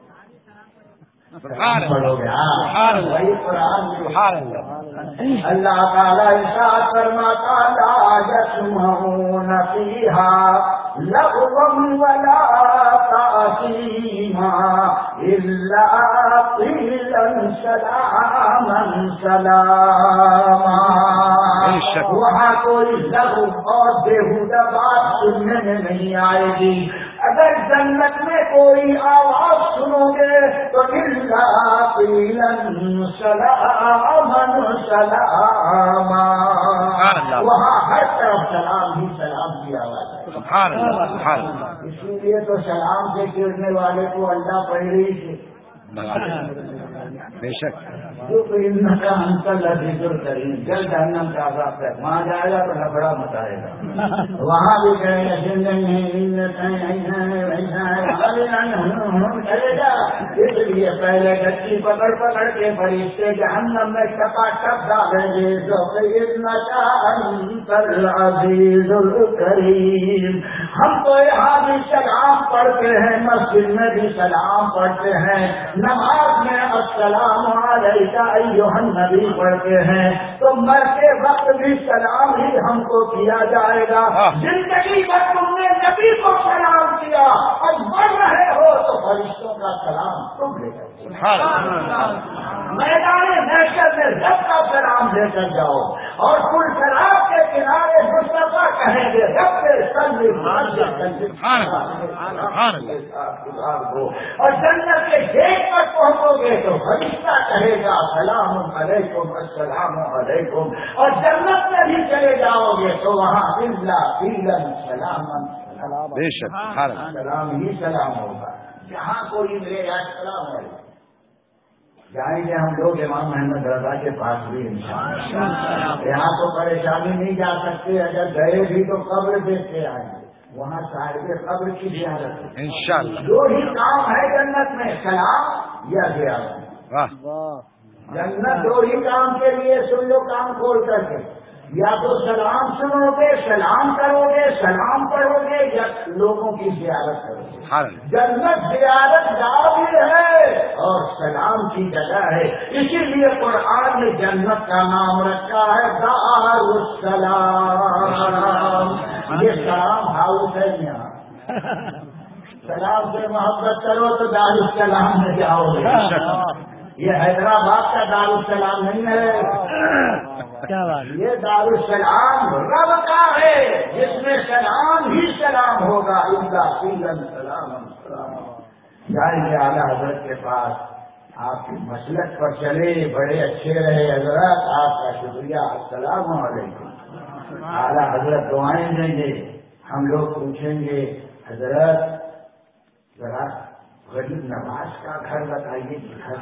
Speaker 1: پڑھو گے. وہی قرآن. اللہ تعالیٰ ارشاد فرماتا لا يسمعون فيها لغوا ولا تأثيما إلا قيلا سلاما سلاما. وہاں کوئی لغو اور بےہودہ بات سننے میں نہیں آئے گی. اگر جنت میں کوئی آواز سنو گے تو الا قیلا سلاما سلاما. وہاں ہر طرف سلام ہی سلام کی آواز ہے.
Speaker 2: سبحان اللہ سبحان اللہ.
Speaker 1: اسی لیے تو سلام سے گرنے والے کو اللہ پہلے ہی سے
Speaker 2: بے شک.
Speaker 1: ان کا انکل ذکر کریں جل جہنم کا عذاب ہے. وہاں جائے گا تو لفڑا مچائے گا. وہاں بھی کہیں گے چلے گا. اس لیے پہلے گچی پکڑ پکڑ کے فرشتے جہنم میں ٹپا ٹپ ڈالیں گے. عزیز الکریم. ہم تو یہاں بھی سلام پڑھتے ہیں، مسجد میں بھی سلام پڑھتے ہیں، نماز میں السلام علیکم یا ایھا النبی پڑھتے ہیں تو مرتے وقت بھی سلام ہی ہم کو کیا جائے گا. زندگی بھر تم نے نبی کو سلام کیا اور مر رہے ہو تو فرشتوں کا سلام تم لے کر میدان محشر میں رب کا سلام لے کر جاؤ اور پل شراب کے کنارے مصطفیٰ کہیں گے رب سے اور جنت کے گیٹ پر پہنچو گے تو فرشتہ کہے گا السلام علیکم السلام علیکم. اور جنت میں بھی چلے جاؤ گے تو وہاں سلام
Speaker 2: بے شک
Speaker 1: سلام ہی سلام ہوگا. جہاں کوئی ملے گا سلام علیکم. جائیں گے ہم لوگ امام محمد رضا کے پاس بھی انشاءاللہ. یہاں تو پریشانی نہیں جا سکتے, اگر گئے بھی تو قبر دیکھتے آئیں گے. وہاں صاحب قبر کی زیارت ہے
Speaker 2: انشاءاللہ.
Speaker 1: دو ہی کام ہے جنت میں, سلام یا زیارت. جنت دو ہی کام کے لیے سن لو کام کھول کر کے, یا تو سلام سنو گے, سلام کرو گے, سلام پڑھو گے, یا لوگوں کی زیارت کرو گے. جنت زیارت گاہ بھی ہے اور سلام کی جگہ ہے. اسی لیے قرآن نے جنت کا نام رکھا ہے دار السلام. یہ سلام ہاؤس ہے. یہاں سلام سے محبت کرو تو دار السلام میں جاؤ گے. یہ حیدرآباد کا دار السلام نہیں ہے, یہ دار السلام رب کا ہے جس میں سلام ہی سلام ہوگا. سلام. جائیں گے اعلیٰ حضرت کے پاس, آپ کی مسلک پر چلے, بڑے اچھے رہے حضرت, آپ کا شکریہ, السلام علیکم. اعلیٰ حضرت دعائیں دیں گے, ہم لوگ پوچھیں گے حضرت ذرا غریب نواز کا گھر بتائیے.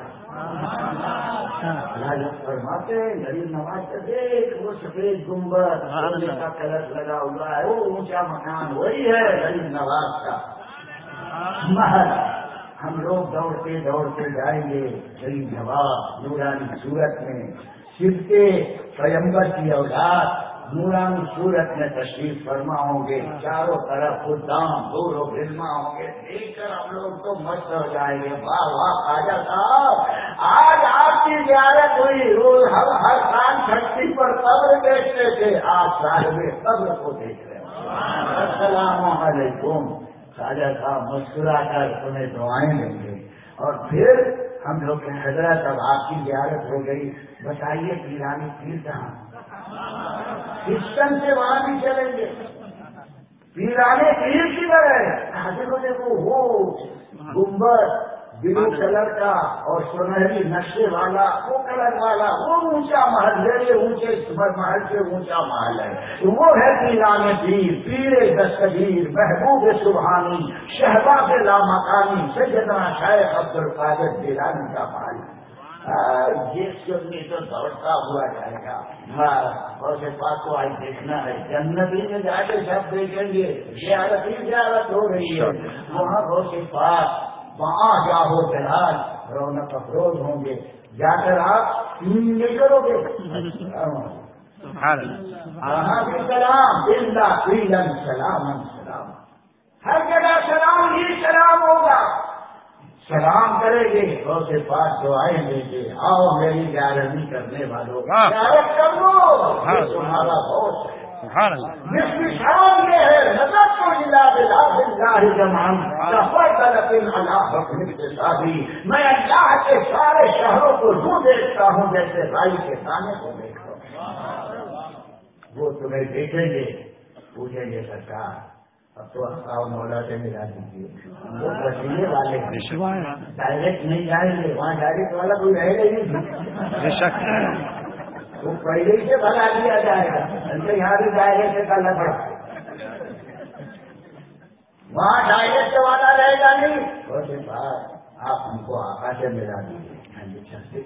Speaker 1: فرماتے غریب نواز کا دیکھ وہ سفید گنبد سونے کا کلر لگا ہوا ہے, وہ اونچا مکان وہی ہے غریب نواز کا محل. ہم لوگ دوڑتے دوڑتے جائیں گے. غریب نواز نورانی صورت میں شیو کے پیغمبر کی اولاد نورانی صورت میں تشریف فرما ہوں گے. چاروں طرف خدام دور و برما ہوں گے. دیکھ کر ہم لوگ تو مست ہو جائیں گے. واہ واہ خواجہ صاحب, آج آپ کی زیارت ہوئی. روز ہم ہر سال چھٹی پر قبر دیکھتے تھے, آج صاحب قبر کو دیکھ رہے ہیں. السلام علیکم. خواجہ صاحب مسکرا کر تمہیں دعائیں دیں گے. اور پھر ہم لوگ کے حضرت اب آپ کی زیارت ہو گئی, بتائیے پیرانی پیر کہاں؟ سسٹم سے وہاں بھی چلیں گے. پیرانے پیر کی طرح حضرت کو وہ گنبد بلو کلر کا اور سنہری نقشے والا, وہ کلر والا, وہ اونچا محل ہے. یہ اونچے محل سے اونچا محل ہے. وہ ہے پیرانے پیر, پیر دستگیر, محبوب سبحانی, شہباز لامکانی, سیدنا شیخ عبد القادر جیلانی کا محل. یہ سننے تو دوڑتا ہوا جائے گا. اور سے پاک کو آج دیکھنا ہے. جنتی میں جا کے سب دیکھیں گے. زیارت ہی زیارت ہو رہی ہے. وہاں بہت سے پاک, وہاں جاؤ جلال رونق افروز ہوں گے. جا کر آپ نہیں کرو گے. وہاں بھی سلام بلّہ فیلن سلام سلام, ہر جگہ سلام ہی سلام ہوگا. سلام کریں گے اور سے پاس دعائیں دیں گے. آؤ میری گارنٹی کرنے والوں, زیارت کر لو, تمہارا بہت ہے. جس کی شان یہ ہے نظر کو ملا بلا بلّہ جمان اللہ حکم کے شادی. میں اللہ کے سارے شہروں کو یوں دیکھتا ہوں جیسے رائی کے دانے کو دیکھتا ہوں. وہ تمہیں دیکھیں گے, پوچھیں گے سرکار اب تو مولا سے ملا دیجیے. وہ وسیلے والے ڈائریکٹ نہیں جائیں گے. وہاں ڈائریکٹ والا کوئی رہے گا ہی نہیں. وہ پہلے سے بنا دیا جائے گا. یہاں بھی ڈائریکٹ کا لگڑ, وہاں ڈائریکٹ والا رہے گا نہیں. اور آپ ہم کو آقا سے ملا دیجیے.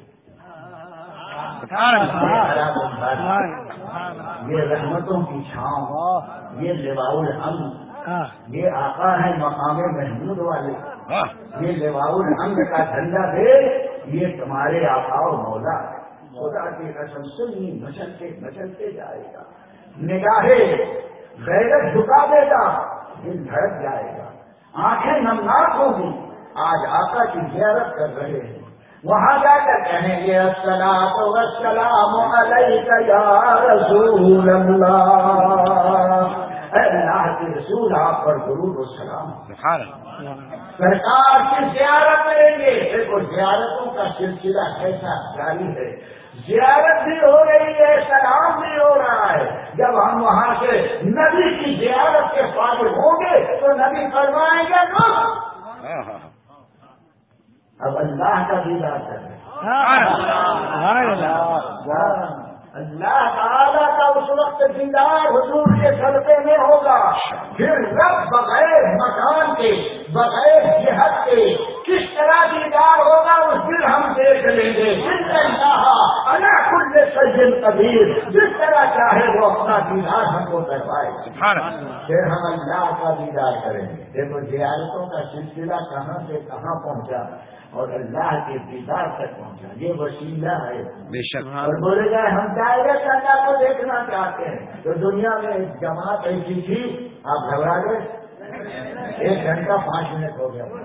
Speaker 1: یہ رحمتوں کی چھاؤں, یہ لواء الحمد, یہ آقا ہے مقام محمود والے. یہ لواء الحمد کا جھنڈا دے, یہ تمہارے آقا و مولا. خدا کی قسم سنی مچلتے مچلتے جائے گا. نگاہیں غیرت جھکا دے گا, دل دھڑک جائے گا, آنکھیں نمناک ہوگی. آج آقا کی زیارت کر رہے ہیں, وہاں جا کر کہیں گے الصلاۃ والسلام علیک یا رسول اللہ، اے اللہ کے رسول آپ پر درود و سلام۔ سرکار کی زیارت کریں گے۔ دیکھو زیارتوں کا سلسلہ کیسا جاری ہے، زیارت بھی ہو رہی ہے، سلام بھی ہو رہا ہے۔ جب ہم وہاں سے نبی کی زیارت کے فارغ ہوں گے تو نبی فرمائیں گے اب اللہ کا دیدار کریں۔ اللہ تعالیٰ کا اس وقت دیدار حضور کے صدقے میں ہوگا۔ پھر رب بغیر مکان کے، بغیر جہت کے کس طرح دیدار ہوگا اس دن ہم دیکھ لیں گے۔ اللہ کل سجن قدیر، جس طرح چاہے وہ اپنا دیدار ہم کو کروائے گا، پھر ہم اللہ کا دیدار کریں گے۔ دیکھو زیارتوں کا سلسلہ کہاں سے کہاں پہنچا اور اللہ کے دیدار تک پہنچا، یہ وسیلہ ہے۔
Speaker 2: بے شک۔
Speaker 1: اور بولے گا ہم ڈائریکٹ اللہ کو دیکھنا چاہتے ہیں، تو دنیا میں ایک جماعت ایسی تھی، آپ گھبرا گئے، 1 گھنٹہ 5 منٹ ہو گیا۔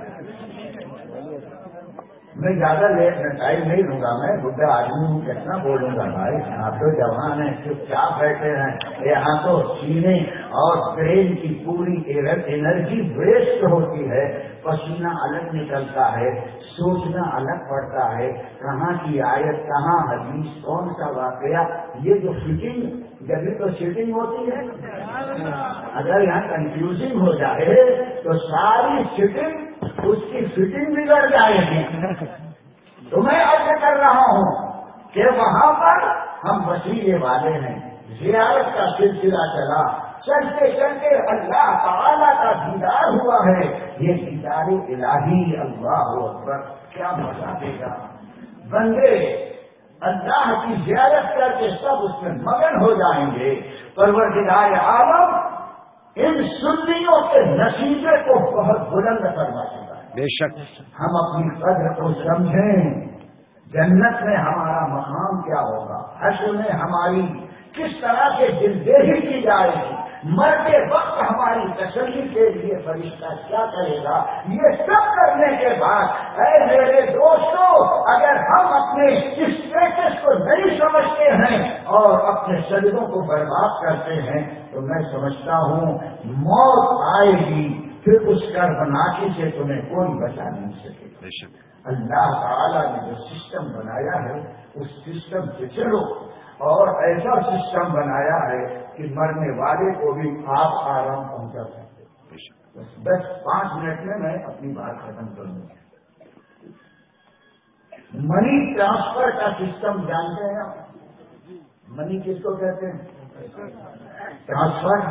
Speaker 1: میں زیادہ ٹائم نہیں لوں گا، میں بڈھا آدمی ہوں، کتنا بولوں گا بھائی، آپ تو جوان ہیں، چپ چاپ بیٹھے ہیں، یہاں تو سینے اور برین کی پوری انرجی ویسٹ ہوتی ہے، پسینہ الگ نکلتا ہے، سوچنا الگ پڑتا ہے، کہاں کی آیت، کہاں حدیث، کون سا واقعہ، یہ جو فٹنگ جبھی تو سیٹنگ ہوتی ہے۔ اگر یہاں کنفیوزنگ ہو جائے تو ساری سیٹنگ، اس کی فٹنگ بگڑ جائے گی۔ تو میں عرض کر رہا ہوں کہ وہاں پر ہم وسیلے والے ہیں، زیارت کا سلسلہ چلا، چلتے چلتے اللہ تعالیٰ کا دیدار ہوا ہے۔ یہ دیدار الہی، اللہ اکبر، کیا مزہ دے گا۔ بندے اللہ کی زیارت کر کے سب اس میں مگن ہو جائیں گے۔ پروردگار عالم ان سنیوں کے نصیبے کو بہت بلند کروا چکا ہے۔
Speaker 2: بے شک۔
Speaker 1: ہم اپنی قدر کو سمجھیں، جنت میں ہمارا مقام کیا ہوگا، حشر میں ہماری کس طرح سے دلدہی کی جائے گی، مرتے وقت ہماری تسلی کے لیے فرشتہ کیا کرے گا، یہ سب کرنے کے بعد اے میرے دوستوں، اگر ہم اپنے اس پیکج کو نہیں سمجھتے ہیں اور اپنے سجدوں کو برباد کرتے ہیں تو میں سمجھتا ہوں موت آئے گی، پھر اس کربناکی سے تمہیں کوئی بچا نہیں سکے گا۔ اللہ تعالیٰ نے جو سسٹم بنایا ہے اس سسٹم سے چلو، اور ایسا سسٹم بنایا ہے کہ مرنے والے کو بھی آپ آرام پہنچا سکتے۔ بس 10-5 منٹ میں اپنی بات ختم کروں گا۔ منی ٹرانسفر کا سسٹم جانتے ہیں آپ؟ منی کس کو کہتے ہیں؟ ٹرانسفر،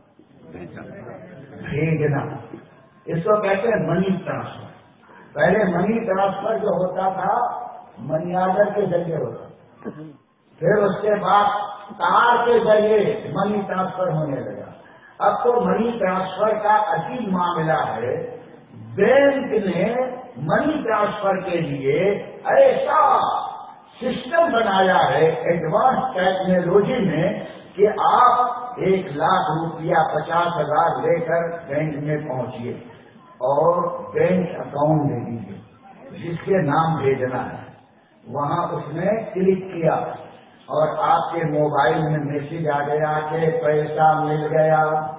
Speaker 1: بھیجنا، اس کو کہتے ہیں منی ٹرانسفر۔ پہلے منی ٹرانسفر جو ہوتا تھا منی آرڈر کے ذریعے ہوتا، پھر اس کے بعد کار کے ذریعے منی ٹرانسفر ہونے لگا۔ اب تو منی ٹرانسفر کا عجیب معاملہ ہے، بینک نے منی ٹرانسفر کے لیے ایسا سسٹم بنایا ہے ایڈوانس ٹیکنالوجی میں کہ آپ 1 لاکھ روپیہ 50,000 لے کر بینک میں پہنچیے اور بینک اکاؤنٹ دے دیجیے جس کے نام بھیجنا ہے، وہاں اس نے کلک کیا اور آپ کے موبائل میں میسج آ گیا کہ پیسہ مل گیا۔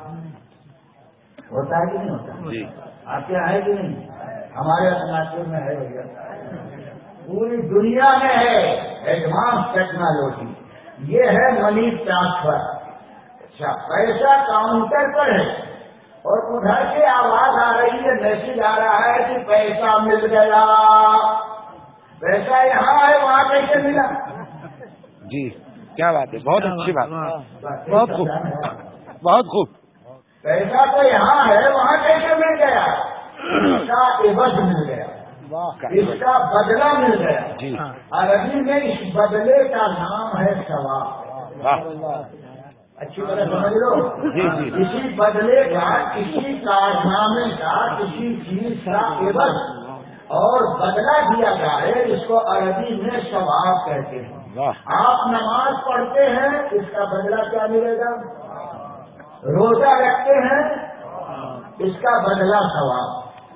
Speaker 1: ہوتا ہے کہ نہیں ہوتا؟
Speaker 2: جی۔
Speaker 1: آپ کے ہے کہ نہیں؟ ہمارے ناگپور میں ہے بھیا، پوری دنیا میں ہے ایڈوانس ٹیکنالوجی، یہ ہے منی ٹرانسفر۔ اچھا، پیسہ کاؤنٹر پر ہے اور ادھر سے آواز آ رہی ہے، میسج آ رہا ہے کہ پیسہ مل گیا۔ پیسہ یہاں ہے، وہاں کیسے ملا؟
Speaker 2: جی، کیا بات ہے، بہت اچھی بات، بہت خوب، بہت خوب۔
Speaker 1: پیسہ تو یہاں ہے، وہاں کیسے مل گیا؟ اس کا عوض مل گیا، اس کا بدلہ مل گیا۔
Speaker 2: جی،
Speaker 1: عربی میں اس بدلے کا نام ہے ثواب۔ اچھی طرح سمجھ لو، کسی بدلے کا، کسی کارنامے کا، کسی چیز کا عوض اور بدلہ دیا جائے، اس کو عربی میں ثواب کہتے ہیں۔ آپ نماز پڑھتے ہیں، اس کا بدلہ کیا ملے گا؟ روزہ رکھتے ہیں، اس کا بدلہ ثواب۔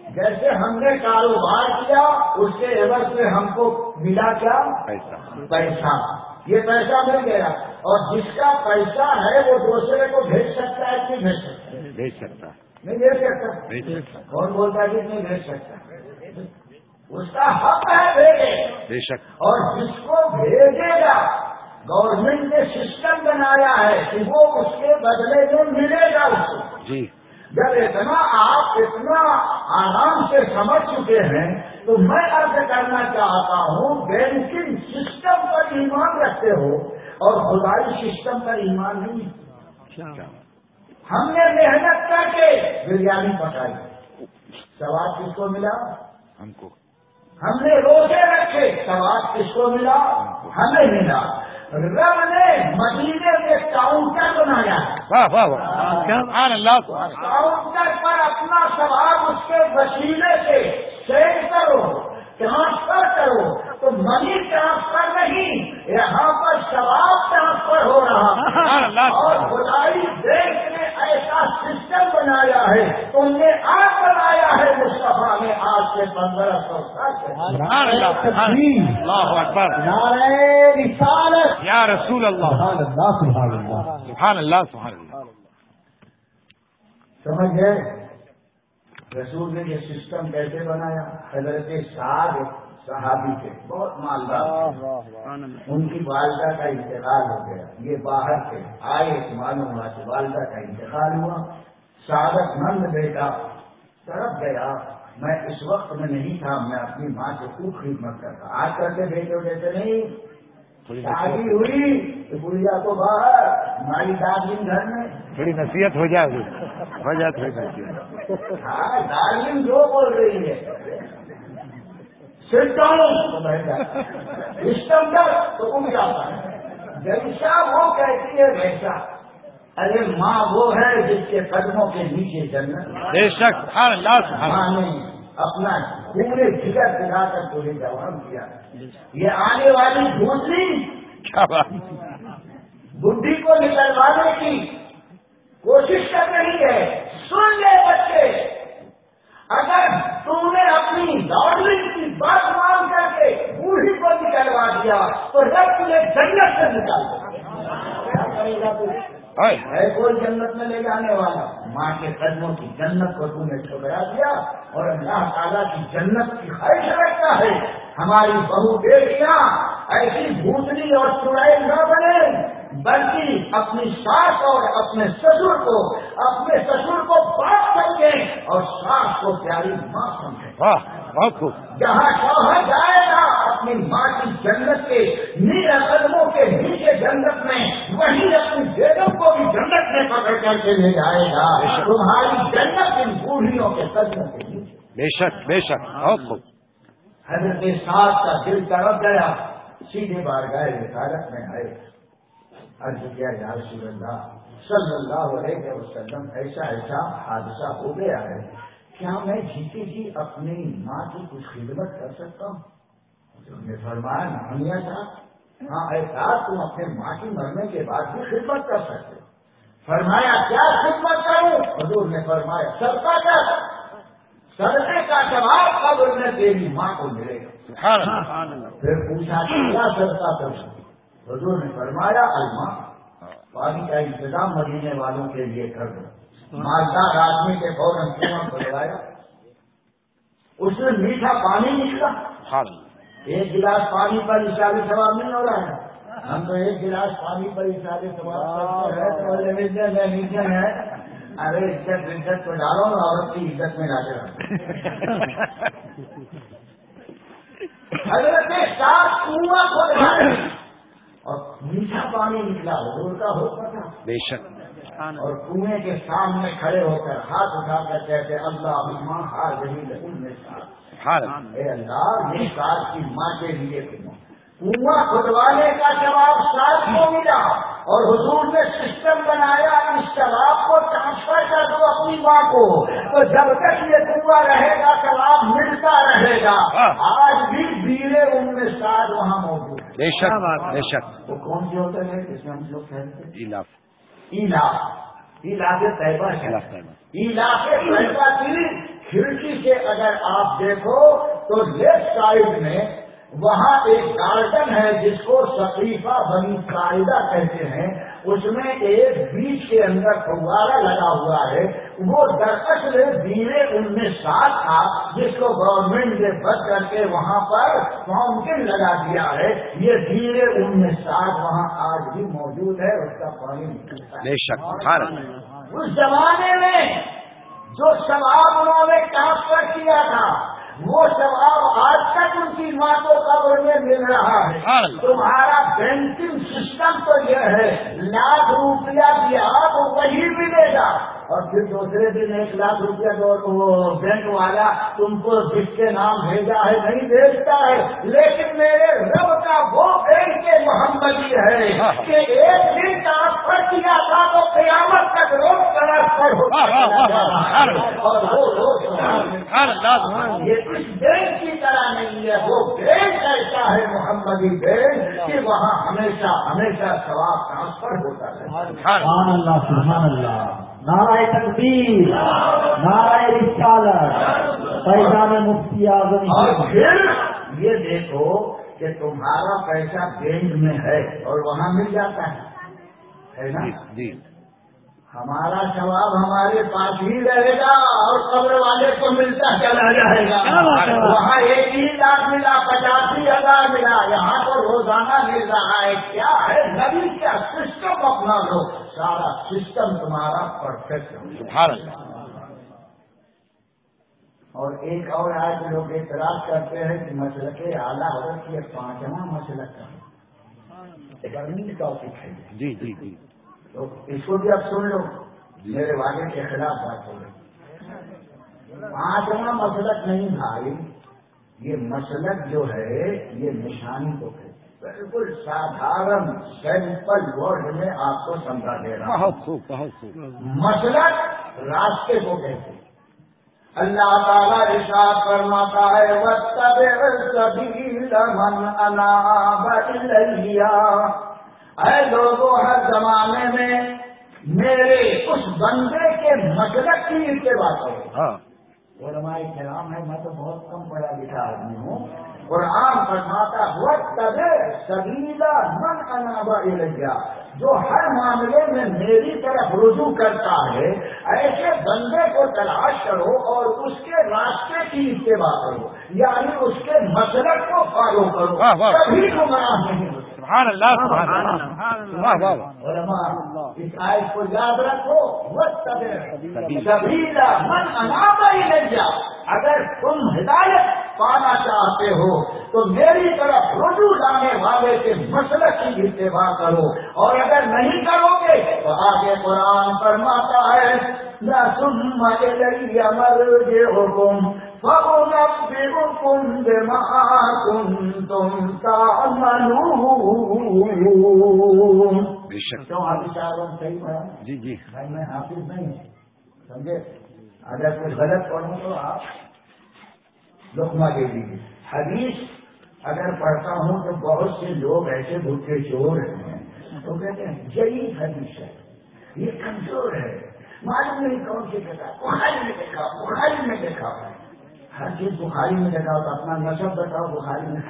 Speaker 1: جیسے ہم نے کاروبار کیا اس کے عوض میں ہم کو ملا کیا؟ پیسہ. یہ پیسہ مل گیا. اور جس کا پیسہ ہے وہ دوسرے کو بھیج سکتا ہے کہ بھیج سکتا ہے؟
Speaker 2: بھیج سکتا ہے.
Speaker 1: نہیں بھیج سکتا. کون بولتا ہے کہ نہیں بھیج سکتا؟ اس کا حق ہے بھیجے.
Speaker 2: بے شک.
Speaker 1: اور جس کو بھیجے گا گورنمنٹ نے سسٹم بنایا ہے کہ وہ اس کے بدلے میں ملے گا اس کو.
Speaker 2: جی.
Speaker 1: جب اتنا آپ اتنا آرام سے سمجھ چکے ہیں تو میں عرض کرنا چاہتا ہوں بینکنگ سسٹم پر ایمان رکھتے ہو اور خدائی سسٹم پر ایمان نہیں. ہم نے محنت کر کے بریانی پکائی, ثواب کس کو ملا؟
Speaker 2: ہم کو.
Speaker 1: ہم نے روزے رکھے, ثواب کس کو ملا؟ ہمیں ملا. رب نے مدینے میں کاؤنٹر بنایا.
Speaker 2: واہ واہ واہ.
Speaker 1: کاؤنٹر پر اپنا ثواب اس کے وسیلے سے سینڈ کرو, ٹرانسفر کرو. تو منی ٹرانسفر نہیں, یہاں پر ثواب ٹرانسفر ہو رہا. اور خدائی دیش نے ایسا سسٹم بنایا ہے, تم نے آج بنایا ہے مصطفیٰ نے آج سے 1500 سال پہلے.
Speaker 2: اللہ اکبر.
Speaker 3: نعرہ رسالت.
Speaker 2: یا رسول اللہ.
Speaker 3: سبحان اللہ
Speaker 2: سبحان اللہ سبحان اللہ.
Speaker 1: سمجھ گئے رسول نے یہ سسٹم کیسے بنایا؟ حضرت سعد صحابی کے بہت مالدار, ان کی والدہ کا انتقال ہو گیا. یہ باہر سے آئے, معلوم ہوا کہ والدہ کا انتقال ہوا. سعادت مند بیٹا تڑپ گیا. میں اس وقت میں نہیں تھا, میں اپنی ماں سے خوب خدمت کرتا. آج کل کے بیٹے کہتے نہیں, شادی ہوئی تو گڑیا کو باہر, ہماری دارجلنگ گھر میں.
Speaker 2: تھوڑی نصیحت ہو جائے ہو جائے.
Speaker 1: ہاں دارجلنگ جو بول رہی ہے سسٹم تو اگ جاتا ہے. جیسا وہ کہتی ہے ویسا. ارے ماں وہ ہے جس کے قدموں کے نیچے جنت.
Speaker 2: بے شک.
Speaker 1: ماں نے اپنا پورے جگر دلا کر پورے جوان کیا. یہ آنے والی بھوتلی بڈھی کو نکلوانے کی کوشش کر رہی ہے. سن لے بچے, اگر تم نے اپنی لاڈلی کی بات مان کر کے بوڑھی کو نکلوا دیا تو رب تمہیں جنت سے نکال ہے. کوئی جنت میں لے جانے والا. ماں کے قدموں کی جنت کو تم نے ٹھکرا دیا اور اللہ تعالیٰ کی جنت کی خواہش رکھتا ہے. ہماری بہو بیٹیاں ایسی بھوتلی اور چڑائی نہ بنے, بلکہ اپنی ساس اور اپنے سسر کو باپ سمجھیں اور ساس کو پیاری ماں سمجھیں.
Speaker 2: بہت خوب.
Speaker 1: جہاں شوہر جائے گا اپنی ماں کی جنت کے نیچے قدموں کے نیچے جنت میں, وہیں اپنی بیگم کو بھی جنت میں پکڑ کر کے لے جائے گا. تمہاری جنت ان بوڑھیوں کے قدموں کے نیچے.
Speaker 2: بے شک بے شک. بہت خوب.
Speaker 1: حضرت سعد کا دل تڑپ گیا, سیدھے بارگاہ رسالت میں آئے. عرض کیا یا رسول اللہ صلی اللہ علیہ وسلم, ایسا حادثہ ہو گیا ہے, کیا میں جیتے جی اپنی ماں کی کچھ خدمت کر سکتا ہوں؟ حضور نے فرمایا نہ صاحب, ہاں ایسا تم اپنے ماں کی مرنے کے بعد بھی خدمت کر سکتے ہو. فرمایا کیا خدمت کروں؟ حضور نے فرمایا صدقہ کر. صدقے کا جواب قبر میں تیری ماں کو ملے گا. پھر پوچھا کیا صدقہ کروں؟ حضور نے فرمایا الماء, پانی کا انتظام مدینے والوں کے لیے کر دو. مالدار آدمی کے فوراً کنواں کھلوایا, اس میں میٹھا پانی نکلا. ایک گلاس پانی پر اشارے ثواب نہیں ہو رہا ہے. ہم تو ایک گلاس پانی پر اشارے ثواب کرتے ہیں. ارے عزت کو ڈالو, عورت کی عزت میں لا کے رکھو. حضرت ساتھ کنواں کھولوایا اور میٹھا پانی نکلا. حضور کا حکم تھا.
Speaker 2: بے شک.
Speaker 1: اور کنویں کے سامنے کھڑے ہو کر ہاتھ اٹھا کر کہتے اللہ ماں ہار رہی لگن میں ساتھ. اے اللہ یہ ساتھ کی ماں کے لیے کنواں کھدوانے کا جواب ساتھ کو ملا, اور حضور نے سسٹم بنایا اس جواب کو ٹرانسفر کر دو اپنی ماں کو, تو جب تک یہ کنواں رہے گا جواب ملتا رہے گا. آج بھی بیرے ان میں ساتھ وہاں موجود.
Speaker 2: بے شک بے شک.
Speaker 1: وہ کون سے ہوتے ہیں جس میں ہم لوگ کہتے ہیں
Speaker 2: ایلاف.
Speaker 1: ایلا علاقے طیبہ کی کھڑکی سے اگر آپ دیکھو تو لیفٹ سائڈ میں وہاں ایک گارڈن ہے جس کو سقیفہ بنی قاعدہ کہتے ہیں. اس میں ایک بیچ کے اندر فوارہ لگا ہوا ہے. وہ دراصل دیرے 1960 تھا جس کو گورنمنٹ نے بند کر کے وہاں پر فاؤنٹین لگا دیا ہے. یہ دیرے 1960 وہاں آج بھی موجود ہے. اس کا پانی نکلتا ہے. اس زمانے میں جو ثواب انہوں نے ٹرانسفر کیا تھا وہ ثواب آج تک ان کی ماں کو قبر میں مل رہا ہے. تمہارا بینکنگ سسٹم تو یہ ہے لاکھ روپیہ دیا تو وہی ملے گا اور پھر دوسرے دن 1 لاکھ روپیہ وہ بینک والا تم کو جس کے نام بھیجا ہے نہیں بھیجتا ہے. لیکن میرے رب کا وہ بینک محمدی ہے کہ ایک دن ٹرانسفر کیا تھا تو قیامت تک روز ٹرانسفر ہوتا اور وہ روز یہ اس بینک کی طرح نہیں ہے. وہ بینک ایسا ہے محمدی بینک کہ وہاں ہمیشہ ہمیشہ ثواب ٹرانسفر ہوتا ہے.
Speaker 3: سبحان اللہ سبحان اللہ. نعرہ تکبیر نعرہ رسالت فیضان مفتی اعظم.
Speaker 1: اور پھر یہ دیکھو کہ تمہارا پیسہ بینک میں ہے اور وہاں مل جاتا ہے نا.
Speaker 2: جی
Speaker 1: ہمارا ثواب ہمارے پاس ہی رہے گا اور قبر والے کو ملتا چلا جائے گا. وہاں 1 لاکھ ملا 85,000 ملا. یہاں تو روزانہ مل رہا ہے. کیا ہے نبی کیا سسٹم اپنا لو. سارا سسٹم تمہارا پرفیکٹ ہے. اور ایک اور آج لوگ اعتراض کرتے ہیں کہ مسلک اعلیٰ حضرت کی 5واں مسلک کا ٹاپک ہے.
Speaker 2: جی جی جی
Speaker 1: تو اس کو بھی اب سن لو. میرے والد کے خلاف بات ہو رہی. 5واں مسلک نہیں بھائی. یہ مسلک جو ہے یہ نشانی کو کہتے ہیں. بالکل سادھارن سمپل ورڈ میں آپ کو سمجھا دے رہا ہوں.
Speaker 2: بہت خوب بہت خوب.
Speaker 1: مسلک راستے کو کہتے ہیں. اللہ تعالیٰ ارشاد فرماتا ہے وَاتَّبِعْ سَبِيلَ مَنْ أَنَابَ إِلَيَّ. اے لوگوں ہر زمانے میں میرے اس بندے کے مسلک کی اتباع کرو. علماء کرام ہے. میں تو بہت کم پڑھا لکھا آدمی ہوں. قرآن فرماتا وَاتَّبِعْ سَبِيلَ مَنْ أَنَابَ إِلَيَّ. جو ہر معاملے میں میری طرف رجوع کرتا ہے ایسے بندے کو تلاش کرو اور اس کے راستے کی اتباع کرو. یعنی اس کے مسلک کو فالو کرو. کبھی گمراہ نہیں ہو.
Speaker 2: سبحان اللہ سبحان اللہ.
Speaker 1: علماء اس آیت کو یاد رکھو. وَاتَّبِعْ سَبِيلَ مَنْ أَنَابَ إِلَيَّ. اگر تم ہدایت پانا چاہتے ہو تو میری طرف رجوع لانے والے کے مسلک کی اتباع کرو. اور اگر نہیں کرو گے تو آگے قرآن فرماتا ہے ثُمَّ إِلَيَّ مَرْجِعُكُمْ فَأُنَبِّئُكُم بِمَا كُنتُمْ تَعْمَلُونَ. کیوں حافظ صاحب صحیح پڑھا؟
Speaker 2: جی جی
Speaker 1: بھائی میں حافظ نہیں سمجھے. اگر کوئی غلط پڑھوں تو آپ لقمہ دے دیجیے. حدیث اگر پڑھتا ہوں تو بہت سے لوگ ایسے بھوکے چور ہیں تو کہتے ہیں یہی حدیث ہے یہ کمزور ہے. معلوم نہیں کون سی کہتا بخاری میں دیکھا بخاری میں دیکھا. ہر چیز بخاری میں دیکھا تو اپنا نسب بتاؤ. بخاری میں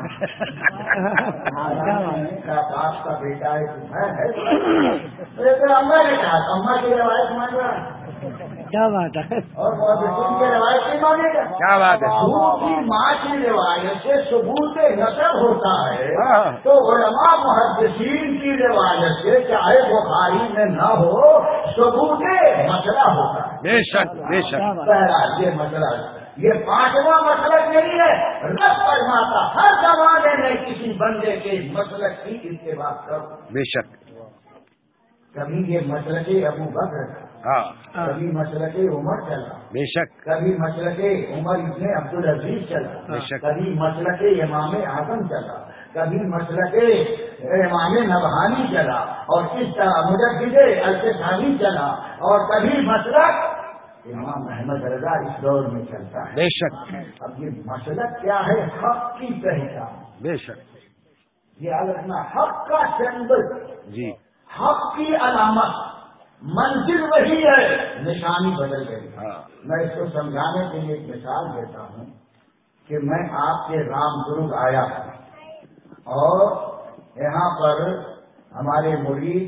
Speaker 1: باپ کا بیٹا ہے اما نے کہا اما کی روایت مان رہا.
Speaker 3: کیا بات ہے.
Speaker 1: اور تم کی روایت نہیں مانے گا.
Speaker 2: کیا بات ہے.
Speaker 1: کی ماں کی روایت سے ثبوت نسب ہوتا ہے تو علماء محدثین کی روایت سے چاہے بخاری میں نہ ہو ثبوت مسئلہ ہوتا ہے.
Speaker 2: بے شک بے شک.
Speaker 1: پہلا یہ مسئلہ یہ 5واں مسلک نہیں ہے. رب فرماتا ہر زمانے میں کسی بندے کے مسلک کی اتباع کرو.
Speaker 2: بے شک.
Speaker 1: کبھی یہ مسلک ابو بکر کبھی مسلک عمر چلا.
Speaker 2: بے شک.
Speaker 1: کبھی مسلک عمر ابن عبدالعزیز چلا.
Speaker 2: بے شک.
Speaker 1: کبھی مسلک امام اعظم چلا. کبھی مسلک امام نبہانی چلا. اور اس طرح مجدد الفسانی چلا. اور کبھی مسلک امام احمد رضا اس دور میں چلتا ہے.
Speaker 2: بے شک.
Speaker 1: اب یہ مسلک کیا ہے؟ حق کی پہچان.
Speaker 2: بے شک.
Speaker 1: یہ یاد رکھنا حق کا سمبل
Speaker 2: جی
Speaker 1: حق کی علامت منزل وہی ہے، نشانی بدل گئی۔ میں اس کو سمجھانے کے لیے ایک مثال دیتا ہوں کہ میں آپ کے رام درگ آیا اور یہاں پر ہمارے مرید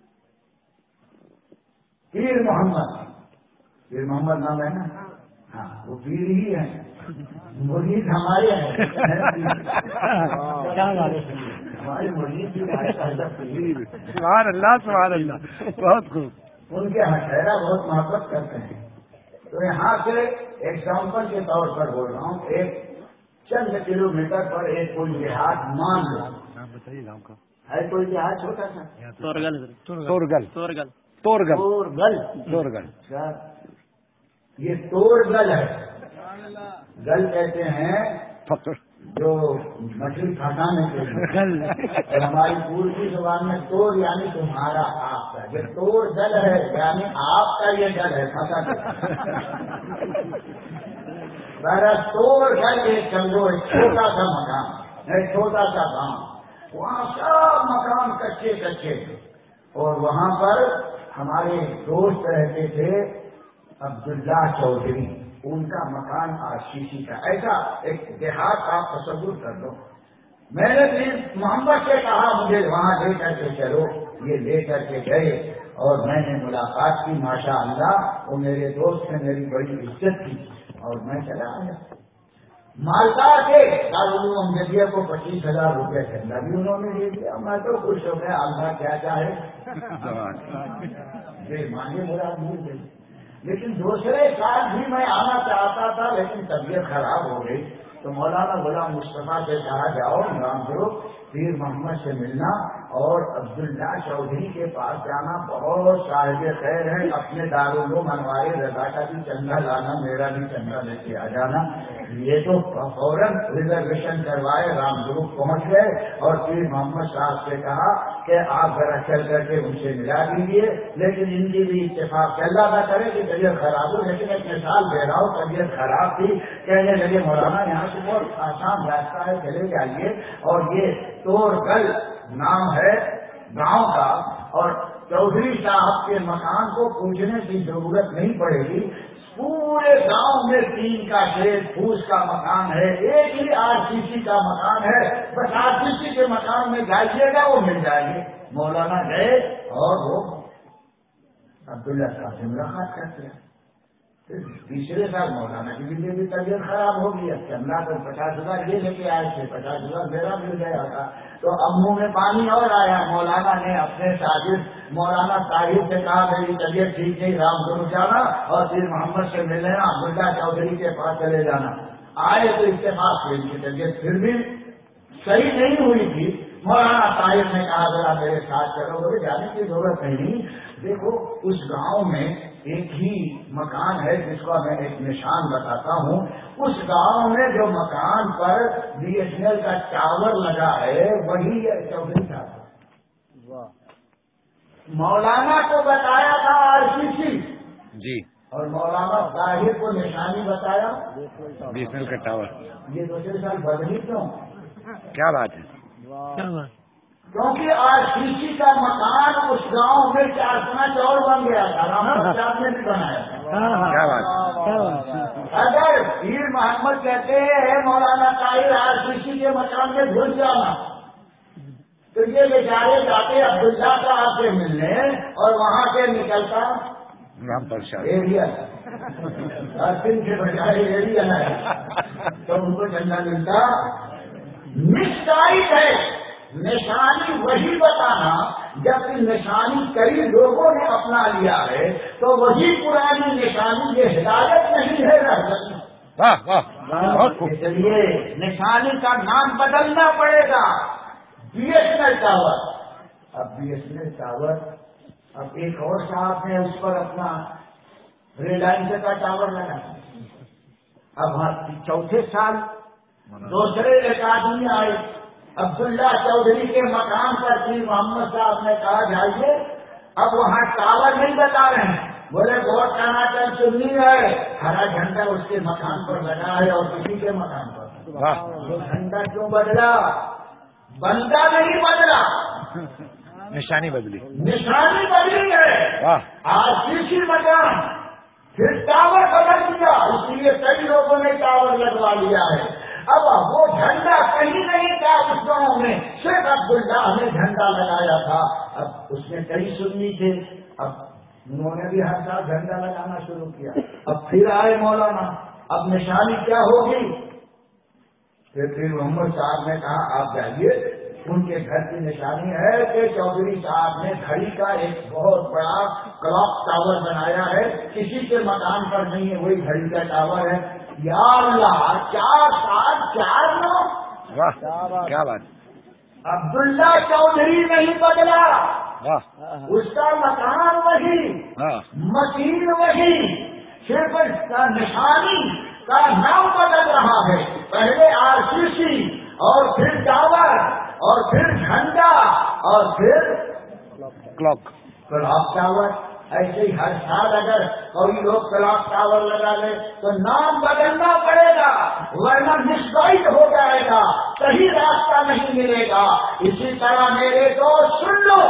Speaker 1: پیر محمد نام ہے نا، ہاں وہ پیر ہی ہے، مرید ہمارے ہیں، ہمارے مرید
Speaker 2: سبحان اللہ سبحان اللہ، بہت خوب۔
Speaker 1: ان کے ہتھیرا بہت محبت کرتے ہیں، تو یہاں سے ایگزامپل کے طور پر بول رہا ہوں، ایک چند کلومیٹر پر ایک کوئی دیہات مان لو،
Speaker 2: بتائیے گاؤں کا
Speaker 1: ہے کوئی دیہات چھوٹا سا،
Speaker 2: تورگل
Speaker 1: یہ تورگل ہے، گل کہتے ہیں جو مچھلی پھنسانے کے لیے، اور ہماری پوری زبان میں تور یعنی تمہارا آپ کا، یہ تور گل ہے یعنی آپ کا یہ گل ہے پھنسا کے۔ تور گل ایک سمجھو ایک چھوٹا سا مکان، ایک چھوٹا سا گاؤں، وہاں سب مکان کچے کچے تھے، اور وہاں پر ہمارے دوست رہتے تھے عبداللہ چودھری، ان کا مکان آشیشی کا، ایسا ایک دیہات آپ تصور کر لو۔ میں نے محمد سے کہا مجھے وہاں لے کر کے چلو، یہ لے کر کے گئے اور میں نے ملاقات کی، ماشاء اللہ وہ میرے دوست نے میری بڑی عزت کی اور میں چلا آیا۔ مالدار کے دارالعلوم امجدیہ کو 25,000 روپے چندہ بھی انہوں نے دے دیا، میں تو خوش ہو گیا، اللہ کیا چاہے مانگے مراد نہیں دے۔ لیکن دوسرے سال بھی میں آنا چاہتا تھا لیکن طبیعت خراب ہو گئی، تو مولانا غلام مصطفیٰ سے کہا جاؤ رام درگ پیر محمد سے ملنا اور عبداللہ چودھری کے پاس جانا، بہت صاحب خیر ہے، اپنے دارالعلوم انوار رضا کا بھی چندہ لانا، میرا بھی چندہ لے کے آ جانا۔ یہ تو فوراً ریزرویشن کروائے، رام درگ پہنچ گئے اور پیر محمد صاحب سے کہا کہ آپ ذرا چل کر کے ان سے ملا دیجیے، لیکن ان کی بھی اتفاق اللہ نہ کرے کہ طبیعت خراب ہو، لیکن ایک مثال دے رہا ہوں، طبیعت خراب تھی، کہنے لگے مولانا یہاں سے بہت آسان راستہ ہے، چلے جائیے، اور یہ تورگل نام ہے گاؤں کا، اور چودھری صاحب کے مکان کو پوچھنے کی ضرورت نہیں پڑے گی، پورے گاؤں میں 3 کا شیر پھوس کا مکان ہے، ایک ہی RCC کا مکان ہے، بس RCC کے مکان میں جائیے گا وہ مل جائیں گے۔ مولانا گئے اور وہ عبداللہ صاحب سے ملاقات کرتے ہیں۔ پھر تیسرے سال مولانا کی بھی طبیعت خراب ہو گئی، چندہ تو 50,000 یہ لے کے آئے تھے، 50,000 میرا مل گیا تھا، تو اب منہ میں پانی اور آیا۔ مولانا نے اپنے شاگرد مولانا طاہر سے کہا میری طبیعت ٹھیک نہیں، رام درگ جانا اور پھر محمد سے مل لینا، عبداللہ چودھری کے پاس چلے جانا۔ آئے تو اتفاق سے ان کی طبیعت پھر بھی صحیح نہیں ہوئی تھی۔ مولانا طاہر نے کہا ذرا میرے ساتھ چلو، بولے جانے کی ضرورت نہیں، دیکھو اس گاؤں میں ایک ہی مکان ہے جس کا میں ایک نشان بتاتا ہوں، اس گاؤں میں جو مکان پر BSNL کا ٹاور لگا ہے وہی چودھری صاحب مولانا کو بتایا تھا RCC
Speaker 2: جی،
Speaker 1: اور مولانا طاہر کو نشانی بتایا
Speaker 2: BSNL کا ٹاور۔
Speaker 1: یہ دوسرے سال بدلی کیوں؟
Speaker 2: کیا بات ہے؟
Speaker 1: کیونکہ RCC کا مکان اس گاؤں میں 4 چور بن گیا تھا، رام صاحب نے بھی بنایا تھا۔
Speaker 2: کیا بات؟
Speaker 1: اگر پیر محمد کہتے ہیں مولانا طاہر RCC کے مکان میں گھس جانا، تو یہ بیچارے جاتے عبداللہ صاحب سے ملنے اور وہاں سے نکلتا ایریا ہر دن کے بجائے ایریا ہے تو ان کو چندہ ملتا۔ مسٹائٹ ہے، نشانی وہی بتانا جب نشانی کئی لوگوں نے اپنا لیا ہے تو وہی پرانی نشانی یہ ہدایت نہیں ہے رہتا، اس لیے نشانی کا نام بدلنا پڑے گا۔ BSNL ٹاور، اب BSNL ٹاور اب ایک اور صاحب نے اس پر اپنا ریلائنس کا ٹاور لگا، اب چوتھے سال دوسرے ایک آدمی آئے، عبداللہ چودھری کے مکان پر پیر محمد صاحب نے کہا جائیے، اب وہاں ٹاور نہیں بتا رہے ہیں، بولے بہت ٹناٹن سننی ہے، ہرا جھنڈا اس کے مکان پر لگا ہے اور کسی کے مکان پر وہ جھنڈا کیوں بدلا؟ بندہ نہیں بدلا،
Speaker 2: نشانی بدلی
Speaker 1: ہے.
Speaker 2: واہ
Speaker 1: آرٹیفیشل مکان پھر ٹاور بدل دیا, اس لیے کئی لوگوں نے ٹاور لگوا لیا ہے. اب وہ جھنڈا کہیں نہیں تھا اس گاؤں میں, صرف عبداللہ نے جھنڈا لگایا تھا. اب اس میں کئی سنی تھے, اب انہوں نے بھی ہر سال جھنڈا لگانا شروع کیا. اب پھر آئے مولانا, اب نشانی کیا ہوگی؟ پھر محمد صاحب نے کہا آپ جائیے, ان کے گھر کی نشانی ہے کہ چودھری صاحب نے گھڑی کا ایک بہت بڑا کلاک ٹاور بنایا ہے, کسی کے مکان پر نہیں ہے, وہی گھڑی کا ٹاور ہے. یا اللہ, 4 سال 4 9.
Speaker 2: واہ کیا بات.
Speaker 1: عبداللہ چودھری نہیں بدلا,
Speaker 2: واہ
Speaker 1: اس کا مکان وہی, مشین وہی, صرف اس کا نشانی کا نام بدل رہا ہے. پہلے RCC اور پھر ٹاور اور پھر جھنڈا اور پھر
Speaker 2: کلاک
Speaker 1: ٹاور. ایسے ہی ہر سال اگر کوئی لوگ کلاک ٹاور لگا لے تو نام بدلنا پڑے گا, ورنہ مس گائیڈ ہو جائے گا, صحیح راستہ نہیں ملے گا. اسی طرح میرے دوست سن لو,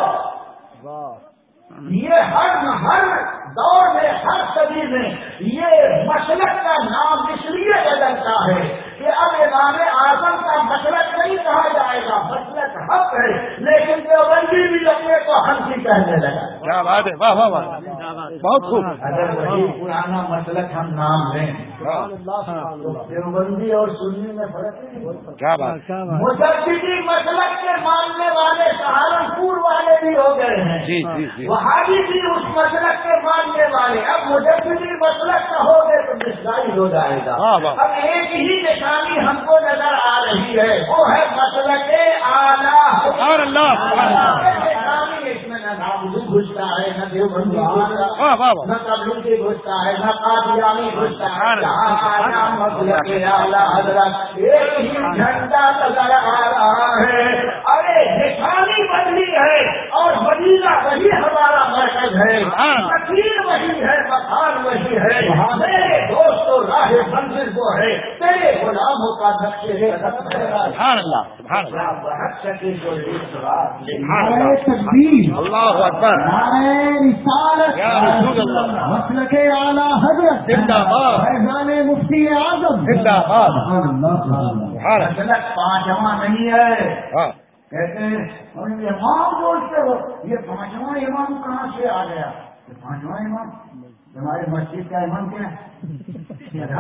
Speaker 1: یہ ہر دور میں, ہر صدی میں یہ مسلک کا نام اس لیے بدلتا ہے کہ اب امام اعظم کا مسلک نہیں کہا جائے گا, مسلک حق ہے, لیکن دیوبندی بھی اپنے کو حنفی کہنے لگا.
Speaker 2: کیا بات ہے. واہ واہ واہ بہت خوب.
Speaker 1: اگر وہی پرانا مسلک ہم نام لیں تو دیوبندی اور سنی میں فرق نہیں.
Speaker 2: کیا بات.
Speaker 1: مجددی مسلک کے ماننے والے سہارنپور والے بھی ہو گئے ہیں,
Speaker 2: جی جی جی.
Speaker 1: وہابی بھی اس مسلک کے ماننے والے. اب مجددی مسلک کا ہو گئے تو مسائل ہو جائے گا. اب ایک ہی نشانی ہم کو نظر آ رہی ہے, وہ ہے مسلک اعلیٰ. نشانی اس میں نہ نابودی گھستا ہے, نہ دیوبندی گھستا ہے, نہ تبلیغی گھستا ہے, نہ قادیانی گھستا ہے. جہاں مسلک اعلیٰ حضرت ایک ہی جھنڈا نظر آ رہا ہے. ارے نشانی بدلی ہے اور مدینہ وہی ہمارا مرکز ہے, تقریر وہی ہے, مکان وہی ہے. میرے دوستوں راہ منزل کو ہے, تیرے غلاموں کا نقشے ہے.
Speaker 2: سبحان اللہ سبحان اللہ.
Speaker 1: بہت سکے جو
Speaker 2: اللہ اکبر.
Speaker 3: مسلک اعلیٰ حضرت
Speaker 2: زندہ باد.
Speaker 3: فیضان مفتی اعظم
Speaker 2: زندہ باد.
Speaker 1: مسلک پانچواں نہیں ہے. کہتے ہیں امام بولتے ہو, یہ 5واں امام کہاں سے آ گیا؟ 5واں امام ہماری مسجد کا امام کیا ہے؟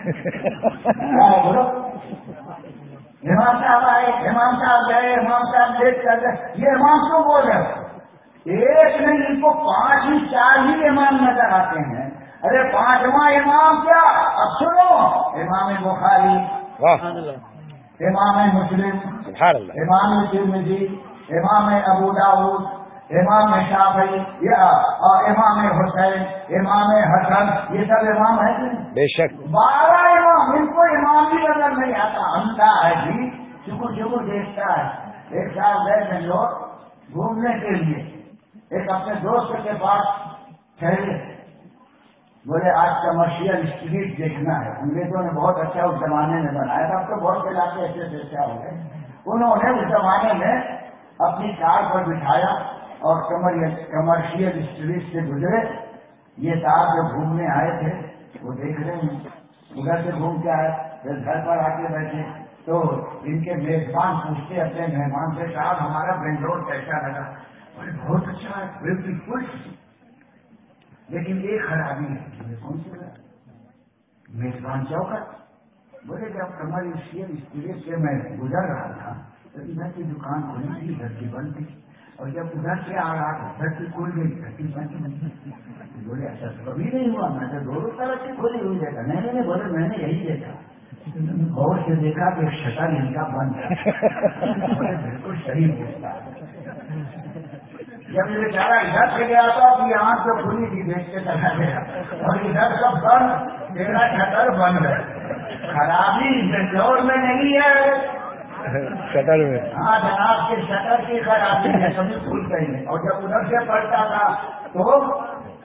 Speaker 1: امام صاحب آئے, امام صاحب گئے, امام صاحب دیکھ کر گئے. یہ امام کیوں بول رہے ہیں؟ ایک نہیں, ان کو 5 ہی 4 ہی امام نظر آتے ہیں. ارے 5واں امام کیا؟ اب سنو, امام بخاری, امام مسلم, امام ترمذی, امام ابو داؤد, امام شافعی, امام حسین, امام حسن, یہ سب امام ہیں کہ نہیں؟
Speaker 2: بے شک.
Speaker 1: 12 امام. ان کو امام بھی نظر نہیں آتا, اندھا ہے جی, چکر دیکھتا ہے. ایک سال گئے بنگلور گھومنے کے لیے, ایک اپنے دوست کے پاس ٹھہرے, بولے آج کمرشل اسٹریٹ دیکھنا ہے. انگریزوں نے بہت اچھا اس زمانے میں بنایا تھا, اب تو بہت علاقے ایسے سے کیا ہو گئے. انہوں نے اس زمانے میں اپنی کار پر بٹھایا اور کمرشل اسٹریٹ سے گزرے. یہ صاحب جو گھومنے آئے تھے وہ دیکھ رہے ہیں, ادھر سے گھوم کے آئے, پھر گھر پر آ کے بیٹھے تو ان کے میزبان پوچھتے اپنے مہمان سے, صاحب ہمارا بنگلور کیسا لگا؟ بولے بہت اچھا ہے, بالکل, لیکن ایک خرابی ہے. کون سی ہے؟ میزبان چوکٹ. بولے جب کمرشل اسٹریٹ سے میں گزر رہا تھا تو ادھر کی دکان کھلی تھی, ادھر کی بند تھی, اور جب ادھر سے آ رہا تھا ادھر کی کھل گئی, ادھر کی بند. بولے ایسا کبھی نہیں ہوا, میں تو دونوں طرف سے کھلی ہوئی دیکھا. نہیں, بولے میں نے یہی دیکھا, غور سے دیکھا کہ شٹر ان کا بند ہے. بالکل صحیح بولتا ہے. جب یہ بیچارہ ادھر سے گیا تو اپنی آنکھ تو کھلی تھی, دیکھ کے چلا گیا, اور ادھر سب بند, میرا شٹر بند ہے. خرابی بنگلور میں نہیں ہے,
Speaker 2: شٹر میں.
Speaker 1: ہاں جناب کے شٹر کی خرابی ہے, کبھی کھل گئی. اور جب ادھر سے پڑتا تھا تو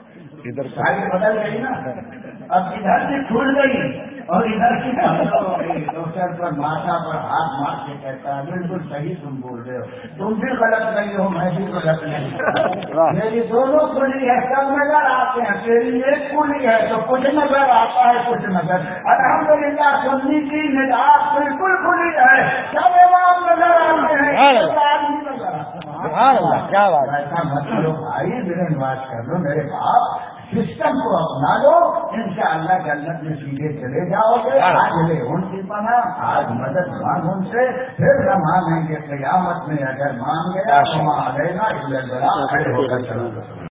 Speaker 2: ادھر
Speaker 1: ساری بدل گئی نا، اب ادھر سے کھل گئی اور ادھر کی ہو گئی، تو سر پر ماتھا پر ہاتھ مار کے کہتا ہے بالکل صحیح تم بول رہے ہو، تم بھی غلط نہیں ہو میں بھی غلط نہیں، میری دونوں کھلی ہے، سب نظر آتے ہیں، تیری ایک کھلی ہے تو کچھ نظر آتا ہے کچھ نظر، الحمدللہ سنی کی نجات بالکل کھلی ہے، سب امام نظر آتے ہیں، آدمی نظر آتے ہیں،
Speaker 2: کیا بات ہے.
Speaker 1: ایسا مت لو بھائی، میرے نواز کر لو میرے باپ، سسٹم کو اپنا لو، انشاءاللہ جنت میں سیدھے چلے جاؤ گے. آج لے ان کی پناہ، آج مدد مانگ ان سے، پھر نہ مانگیں گے قیامت میں، اگر مان گیا تو وہاں آ گئے نا، کھڑے ہو کر چلو.